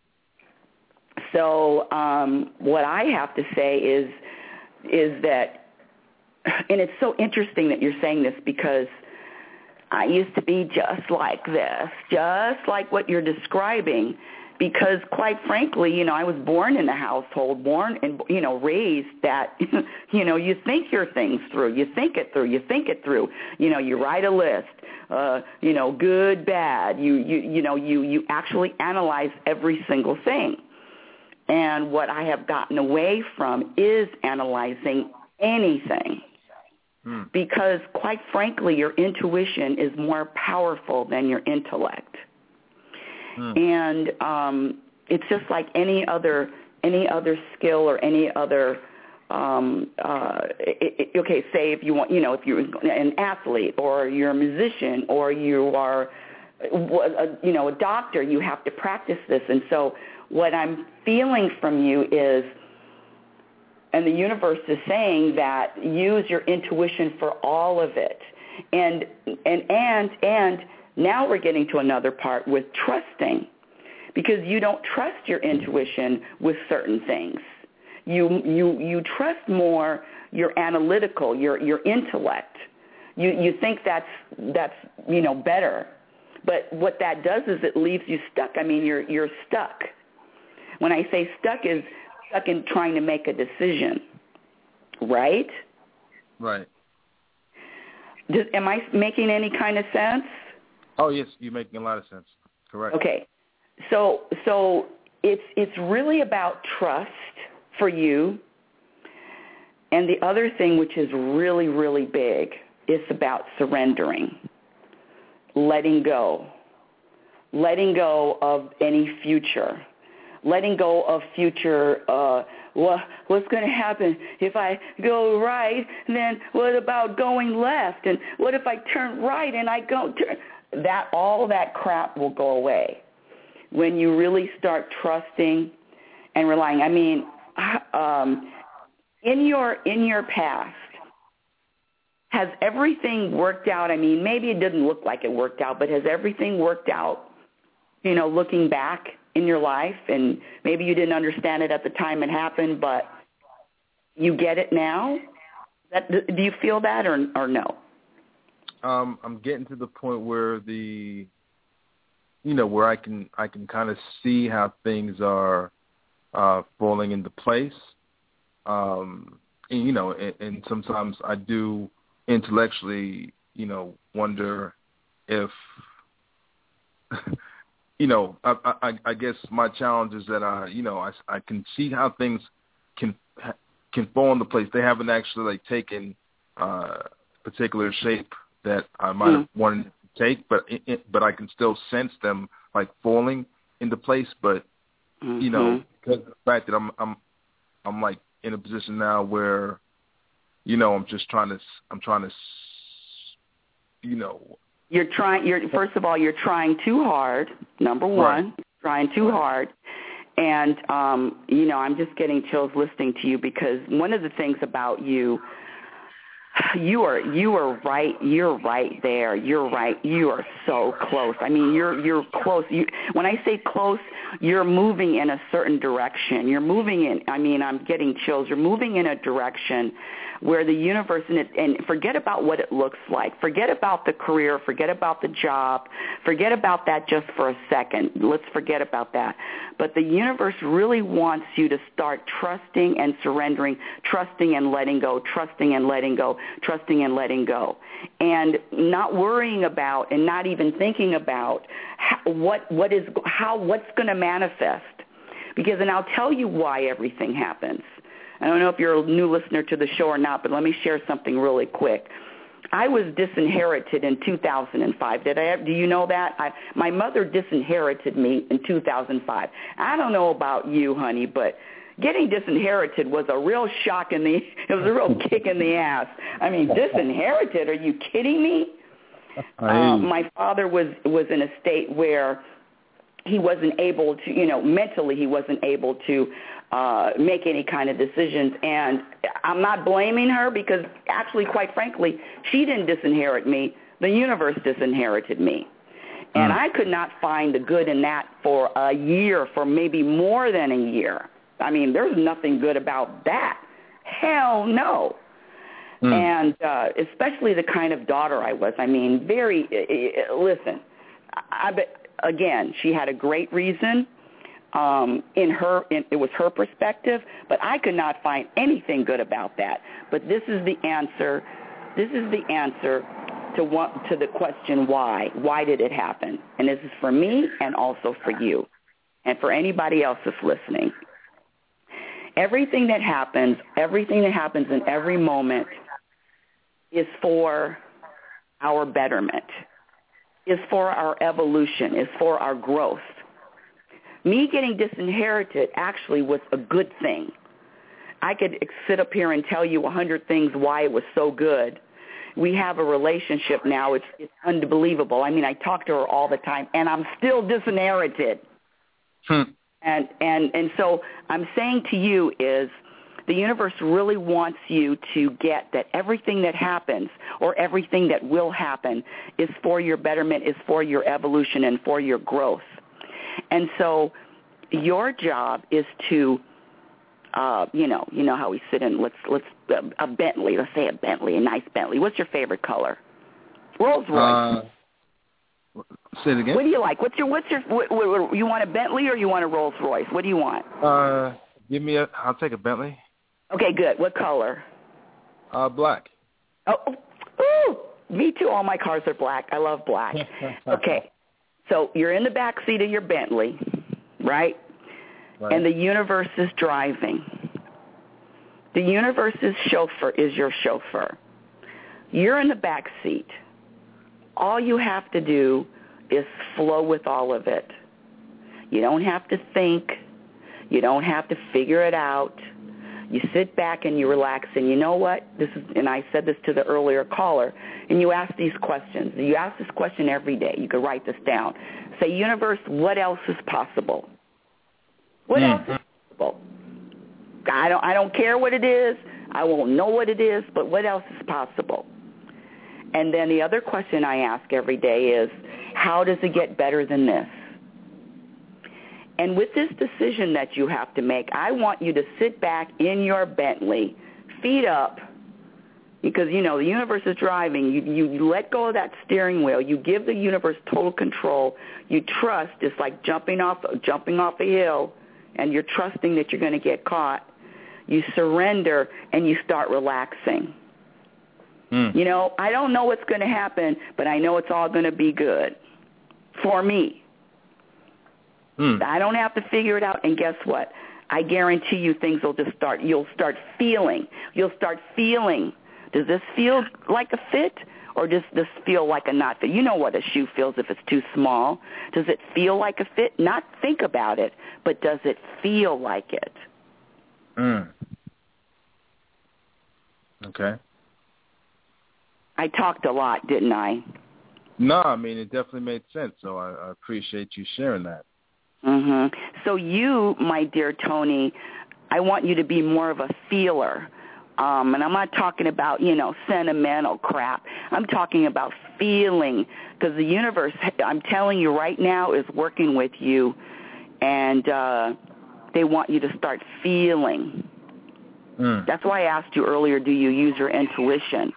So um, what I have to say is is that, and it's so interesting that you're saying this, because I used to be just like this, just like what you're describing. Because quite frankly, you know, I was born in a household, born and, you know, raised that, you know, you think your things through, you think it through, you think it through, you know, you write a list, uh, you know, good, bad, you, you, you know, you, you actually analyze every single thing. And what I have gotten away from is analyzing anything. Hmm. Because quite frankly, your intuition is more powerful than your intellect. And um, it's just like any other any other skill or any other. Um, uh, it, it, okay, say if you want, you know, if you're an athlete or you're a musician or you are, a, you know, a doctor, you have to practice this. And so, what I'm feeling from you is, and the universe is saying that use your intuition for all of it, and and and and. Now we're getting to another part with trusting, because you don't trust your intuition with certain things. You you you trust more your analytical, your your intellect. You you think that's that's you know better, but what that does is it leaves you stuck. I mean, you're you're stuck. When I say stuck, is stuck in trying to make a decision, right? Right. Does, am I making any kind of sense? Oh, yes, you're making a lot of sense. Correct. Okay. So so it's it's really about trust for you. And the other thing, which is really, really big, is about surrendering, letting go, letting go of any future, letting go of future, uh, what, what's going to happen if I go right, and then what about going left, and what if I turn right and I go turn... That all that crap will go away when you really start trusting and relying. I mean, um, in your in your past, has everything worked out? I mean, maybe it didn't look like it worked out, but has everything worked out? You know, looking back in your life, and maybe you didn't understand it at the time it happened, but you get it now. That, do you feel that or or no? Um, I'm getting to the point where the, you know, where I can I can kind of see how things are uh, falling into place. Um, and, you know, and, and sometimes I do intellectually, you know, wonder if, you know, I, I, I guess my challenge is that I, you know, I, I can see how things can can fall into place. They haven't actually like taken uh, particular shape that I might have mm-hmm. wanted to take, but it, but I can still sense them like falling into place. But mm-hmm. you know, because of the fact that I'm I'm I'm like in a position now where, you know, I'm just trying to I'm trying to, you know. You're trying. You're first of all, you're trying too hard. Number one, right. trying too hard, and um, you know, I'm just getting chills listening to you because one of the things about you, you are you are right. You're right there. You're right. You are so close. I mean, you're you're close. You, when I say close, you're moving in a certain direction. You're moving in. I mean, I'm getting chills. You're moving in a direction where the universe, and, it, and forget about what it looks like. Forget about the career. Forget about the job. Forget about that just for a second. Let's forget about that. But the universe really wants you to start trusting and surrendering, trusting and letting go, trusting and letting go, trusting and letting go, and not worrying about and not even thinking about how, what what is how what's going to manifest. Because, and I'll tell you why everything happens. I don't know if you're a new listener to the show or not, but let me share something really quick. I was disinherited in two thousand five. Did I? Do you know that? I, my mother disinherited me in two thousand five. I don't know about you, honey, but getting disinherited was a real shock in the. It was a real kick in the ass. I mean, disinherited? Are you kidding me? Uh, my father was was in a state where he wasn't able to, you know, mentally he wasn't able to uh, make any kind of decisions. And I'm not blaming her because actually, quite frankly, she didn't disinherit me. The universe disinherited me. And mm. I could not find the good in that for a year, for maybe more than a year. I mean, there's nothing good about that. Hell no. Mm. And uh, especially the kind of daughter I was. I mean, very, uh, listen, I, I again, she had a great reason um, in her, in, it was her perspective, but I could not find anything good about that. But this is the answer, this is the answer to what, to the question why. Why did it happen? And this is for me and also for you and for anybody else that's listening. Everything that happens, everything that happens in every moment is for our betterment, is for our evolution, is for our growth. Me getting disinherited actually was a good thing. I could sit up here and tell you a hundred things why it was so good. We have a relationship now. It's, it's unbelievable. I mean, I talk to her all the time, and I'm still disinherited. Hmm. And, and, and so I'm saying to you is the universe really wants you to get that everything that happens or everything that will happen is for your betterment, is for your evolution, and for your growth. And so your job is to, uh, you know, you know how we sit in, let's, let's, uh, a Bentley, let's say a Bentley, a nice Bentley. What's your favorite color? Rolls Royce. Uh, say it again. What do you like? What's your, what's your, what, what, you want a Bentley or you want a Rolls Royce? What do you want? Uh, give me a, I'll take a Bentley. Okay, good. What color? Uh, black. Oh, ooh, me too. All my cars are black. I love black. Okay, so you're in the back seat of your Bentley, right? right? And the universe is driving. The universe's chauffeur is your chauffeur. You're in the back seat. All you have to do is flow with all of it. You don't have to think. You don't have to figure it out. You sit back and you relax, and you know what? This is, and I said this to the earlier caller, and you ask these questions. You ask this question every day. You could write this down. Say, universe, what else is possible? What mm-hmm. else is possible? I don't, I don't care what it is. I won't know what it is, but what else is possible? And then the other question I ask every day is, how does it get better than this? And with this decision that you have to make, I want you to sit back in your Bentley, feet up, Because, you know, the universe is driving. You, you, you let go of that steering wheel. You give the universe total control. You trust. It's like jumping off jumping off a hill, and you're trusting that you're going to get caught. You surrender, and you start relaxing. Mm. You know, I don't know what's going to happen, but I know it's all going to be good for me. Mm. I don't have to figure it out, and guess what? I guarantee you things will just start. You'll start feeling. You'll start feeling. Does this feel like a fit, or does this feel like a not fit? You know what a shoe feels if it's too small. Does it feel like a fit? Not think about it, but does it feel like it? Mm. Okay. I talked a lot, didn't I? No, I mean, it definitely made sense, so I, I appreciate you sharing that. Mm-hmm. So you, my dear Tony, I want you to be more of a feeler. Um, and I'm not talking about, you know, sentimental crap. I'm talking about feeling, because the universe, I'm telling you right now, is working with you, and uh, they want you to start feeling. Mm. That's why I asked you earlier, do you use your intuition?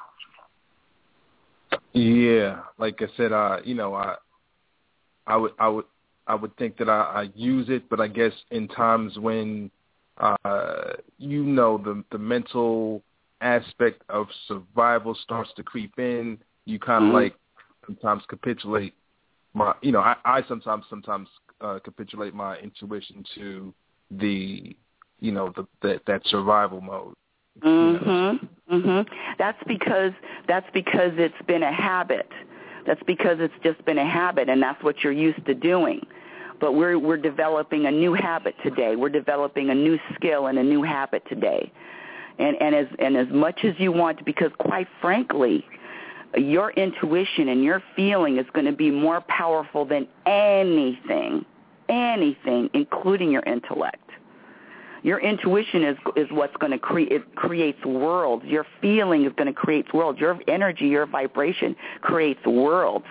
Yeah, like I said, uh, you know, I, I would, I would, I would think that I, I use it, but I guess in times when, uh, you know, the the mental aspect of survival starts to creep in, you kind of mm-hmm. like sometimes capitulate my, you know, I, I sometimes sometimes uh, capitulate my intuition to the, you know, the, the that survival mode. Mhm. You know? Mhm. That's because that's because it's been a habit. That's because it's just been a habit, and that's what you're used to doing. But we're we're developing a new habit today. We're developing a new skill and a new habit today. And and as and as much as you want to, because quite frankly, your intuition and your feeling is going to be more powerful than anything, anything, including your intellect. Your intuition is is what's going to create. It creates worlds. Your feeling is going to create worlds. Your energy, your vibration creates worlds.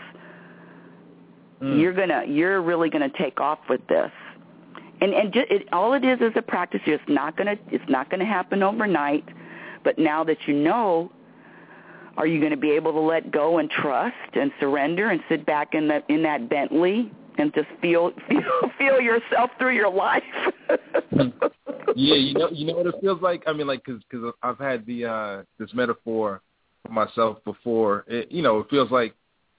Mm. You're gonna, you're really gonna take off with this, and and just, it, all it is is a practice. It's not gonna, it's not gonna happen overnight. But now that you know, are you going to be able to let go and trust and surrender and sit back in that in that Bentley and just feel feel, feel yourself through your life? Yeah, you know, you know what it feels like. I mean, like, cause, cause I've had the uh, this metaphor for myself before. It, you know, it feels like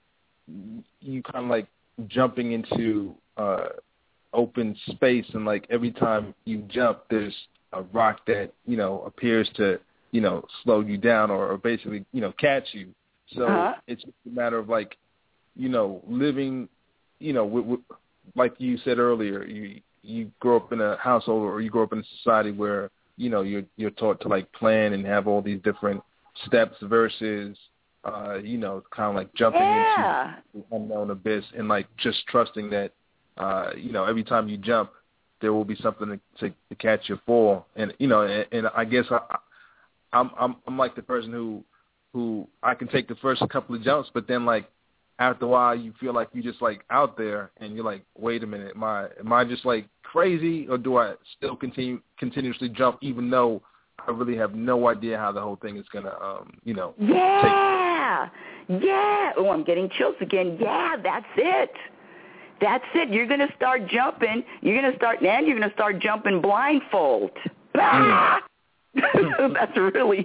you kind of like jumping into uh, open space, and like every time you jump, there's a rock that, you know, appears to, you know, slow you down or, or basically, you know, catch you. So uh-huh. It's just a matter of like, you know, living, you know, w- w- like you said earlier, you you grow up in a household or you grow up in a society where, you know, you're you're taught to like plan and have all these different steps versus, uh, you know, kind of like jumping yeah. into the unknown abyss and like just trusting that, uh, you know, every time you jump, there will be something to, to, to catch your fall. And, you know, and, and I guess I, I'm, I'm I'm like the person who who I can take the first couple of jumps, but then like after a while you feel like you're just like out there and you're like, wait a minute, am I am I just like crazy, or do I still continue continuously jump even though I really have no idea how the whole thing is gonna um you know yeah take yeah oh I'm getting chills again. Yeah, that's it. That's it. You're going to start jumping. You're going to start, and you're going to start jumping blindfold. Ah! That's really.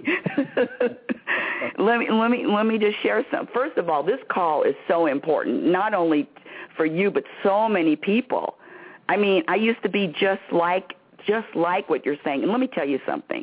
let me let me let me just share some. First of all, this call is so important, not only for you but so many people. I mean, I used to be just like just like what you're saying, and let me tell you something.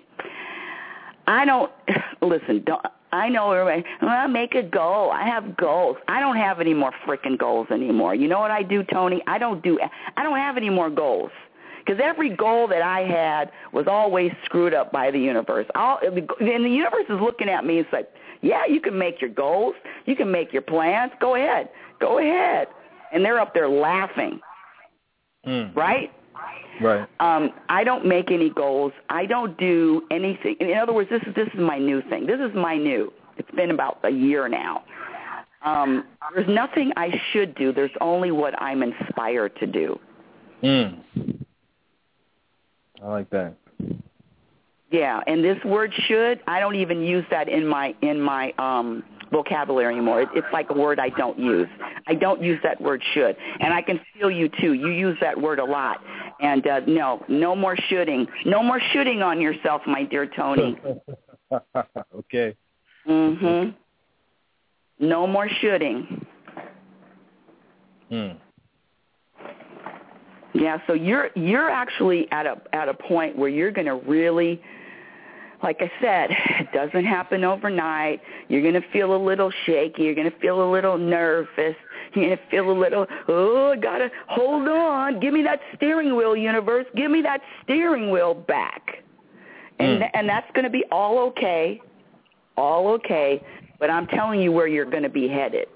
I don't listen. Don't. I know everybody, well, I make a goal. I have goals. I don't have any more freaking goals anymore. You know what I do, Tony? I don't do. I don't have any more goals, because every goal that I had was always screwed up by the universe. All, and the universe is looking at me and saying, yeah, you can make your goals. You can make your plans. Go ahead. Go ahead. And they're up there laughing, mm. right? Right. Um, I don't make any goals. I don't do anything. In other words, this is this is my new thing. This is my new. It's been about a year now. Um, there's nothing I should do. There's only what I'm inspired to do. Mm. I like that. Yeah, and this word should, I don't even use that in my in my um, vocabulary anymore. It, it's like a word I don't use. I don't use that word should. And I can feel you, too. You use that word a lot. And uh, no, no more shoulding. No more shoulding on yourself, my dear Tony. Okay. Mm-hmm. No more shoulding. Hmm. Yeah, so you're you're actually at a at a point where you're going to really, like I said, it doesn't happen overnight. You're going to feel a little shaky. You're going to feel a little nervous. You're going to feel a little, oh, I got to hold on. Give me that steering wheel, universe. Give me that steering wheel back. And Mm. and that's going to be all okay, all okay. But I'm telling you where you're going to be headed.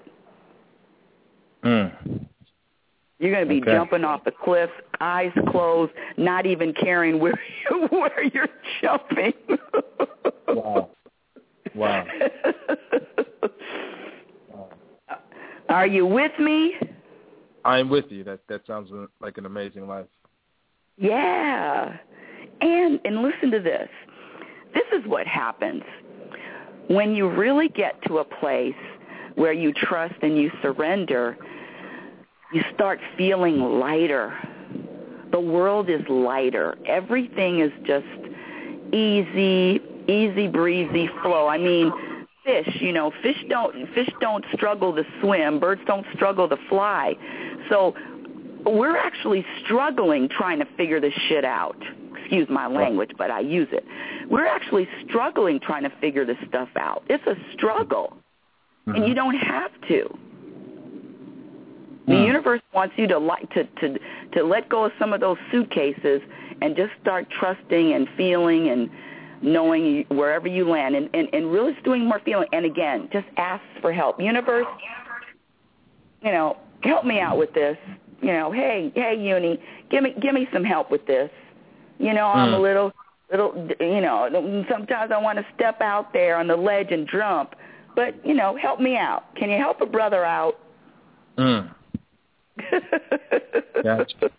Mm. You're going to be Okay. jumping off the cliff, eyes closed, not even caring where you, where you're jumping. Wow. Wow. Wow. Are you with me? I'm with you. That that sounds like an amazing life. Yeah. And and listen to this. This is what happens when you really get to a place where you trust and you surrender. You start feeling lighter. The world is lighter. Everything is just easy, easy breezy flow. I mean, fish, you know, fish don't fish don't struggle to swim. Birds don't struggle to fly. So we're actually struggling trying to figure this shit out. Excuse my language, but I use it. We're actually struggling trying to figure this stuff out. It's a struggle, mm-hmm. and you don't have to. The mm. universe wants you to like to, to to let go of some of those suitcases and just start trusting and feeling and knowing wherever you land, and, and, and really doing more feeling. And again, just ask for help. Universe, you know, help me out with this. You know, hey, hey, Uni, give me give me some help with this. You know, I'm mm. a little, little, you know, sometimes I want to step out there on the ledge and jump, but, you know, help me out. Can you help a brother out? Mm. Gotcha.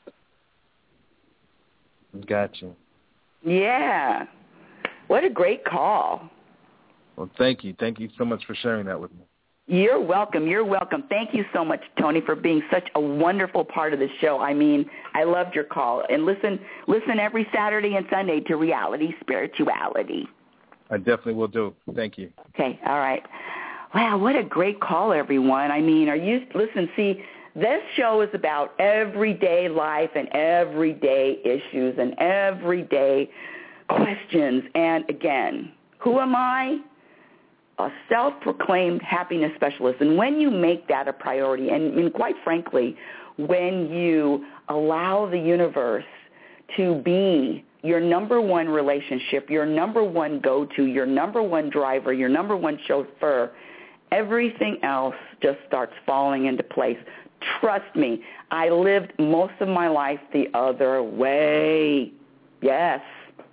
Gotcha. Yeah. What a great call. Well, thank you. Thank you so much for sharing that with me. You're welcome. You're welcome. Thank you so much, Tony, for being such a wonderful part of the show. I mean, I loved your call. And listen, listen every Saturday and Sunday to Reality Spirituality. I definitely will do. Thank you. Okay. All right. Wow, what a great call, everyone. I mean, are you, listen, see, this show is about everyday life and everyday issues and everyday questions. And again, who am I? A self-proclaimed happiness specialist. And when you make that a priority, and, and quite frankly, when you allow the universe to be your number one relationship, your number one go-to, your number one driver, your number one chauffeur, everything else just starts falling into place. Trust me, I lived most of my life the other way. Yes.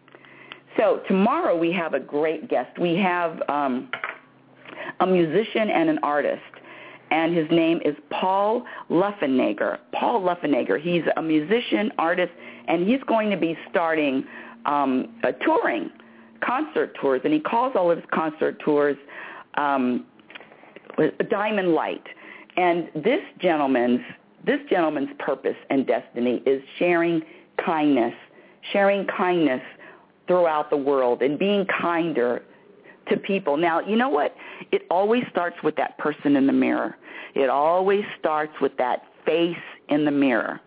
So tomorrow we have a great guest. We have um, a musician and an artist, and his name is Paul Luffenegger. Paul Luffenegger. He's a musician, artist, and he's going to be starting um, a touring, concert tours, and he calls all of his concert tours um, Diamond Light. And this gentleman's this gentleman's purpose and destiny is sharing kindness, sharing kindness throughout the world and being kinder to people. Now, you know what? It always starts with that person in the mirror. It always starts with that face in the mirror.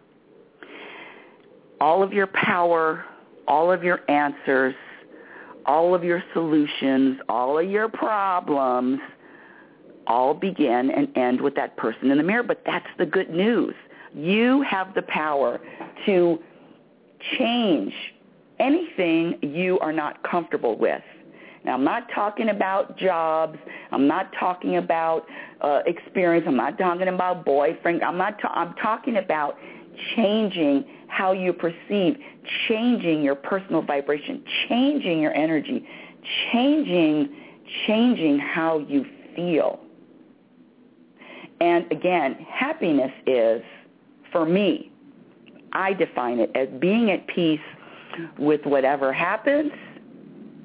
All of your power, all of your answers, all of your solutions, all of your problems all begin and end with that person in the mirror. But that's the good news. You have the power to change anything you are not comfortable with. Now, I'm not talking about jobs. I'm not talking about uh, experience. I'm not talking about boyfriend. I'm not. Ta- I'm talking about changing how you perceive, changing your personal vibration, changing your energy, changing, changing how you feel. And again, happiness is, for me, I define it as being at peace with whatever happens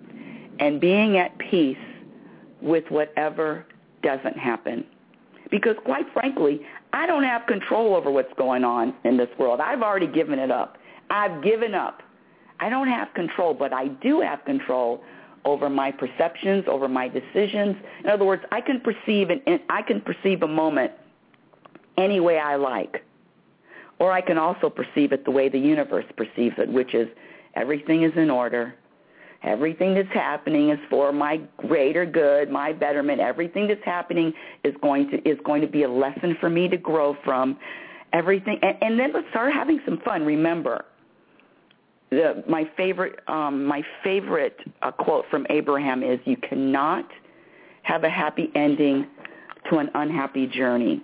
and being at peace with whatever doesn't happen. Because quite frankly, I don't have control over what's going on in this world. I've already given it up. I've given up. I don't have control, but I do have control over my perceptions, over my decisions. In other words, I can perceive an, I can perceive a moment any way I like. Or I can also perceive it the way the universe perceives it, which is everything is in order. Everything that's happening is for my greater good, my betterment. Everything that's happening is going to is going to be a lesson for me to grow from. Everything, and, and then let's start having some fun. Remember, the, my favorite um, my favorite uh, quote from Abraham is, "You cannot have a happy ending to an unhappy journey."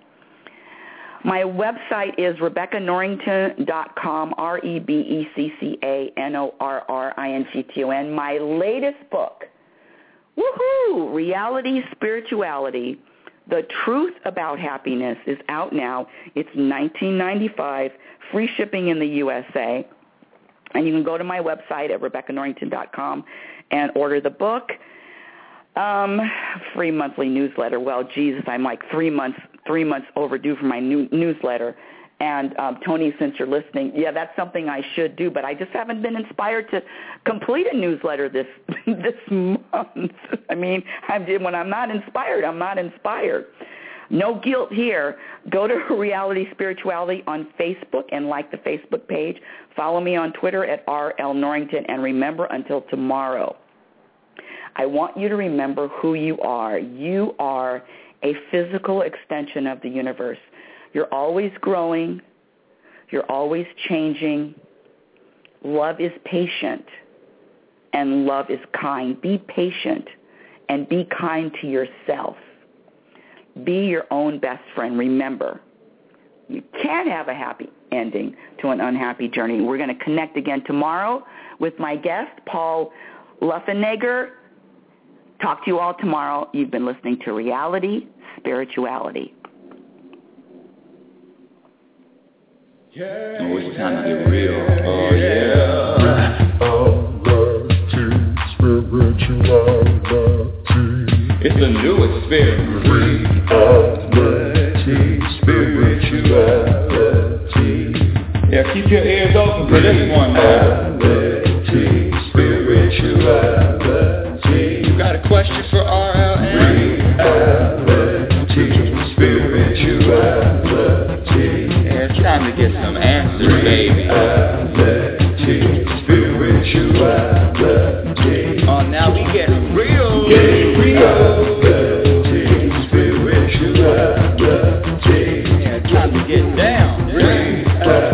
My website is Rebecca Norrington dot com, R E B E C C A N O R R I N G T O N. My latest book, woohoo, Reality Spirituality, The Truth About Happiness, is out now. It's nineteen ninety-five dollars, free shipping in the U S A. And you can go to my website at Rebecca Norrington dot com and order the book. Um, free monthly newsletter. Well, Jesus, I'm like three months three months overdue for my new newsletter. And um, Tony, since you're listening, yeah, that's something I should do, but I just haven't been inspired to complete a newsletter this this month. I mean, I'm, when I'm not inspired, I'm not inspired. No guilt here. Go to Reality Spirituality on Facebook and like the Facebook page. Follow me on Twitter at R L Norrington. And remember, until tomorrow, I want you to remember who you are. You are a physical extension of the universe. You're always growing. You're always changing. Love is patient, and love is kind. Be patient and be kind to yourself. Be your own best friend. Remember, you can't have a happy ending to an unhappy journey. We're going to connect again tomorrow with my guest, Paul Luffenegger. Talk to you all tomorrow. You've been listening to Reality Spirituality. Yeah, oh, it's time to get real. Oh, yeah. It's a new experience. Reality Spirituality. Yeah, keep your ears open for this one, man. Reality Spirituality. You got a question for R L N? Reality Spirituality. Yeah, it's time to get some answers, baby. Reality Spirituality. Oh, now we get real. Get real. Reality Spirituality. Yeah, it's time to get down. Reality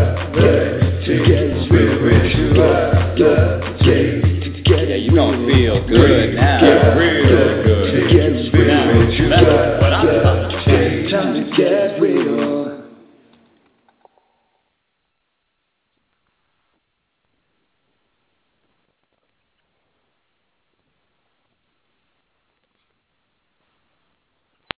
Spirituality. Yeah, you gonna feel good now. Get real good. Now, that's what I'm talking about. Time to get real.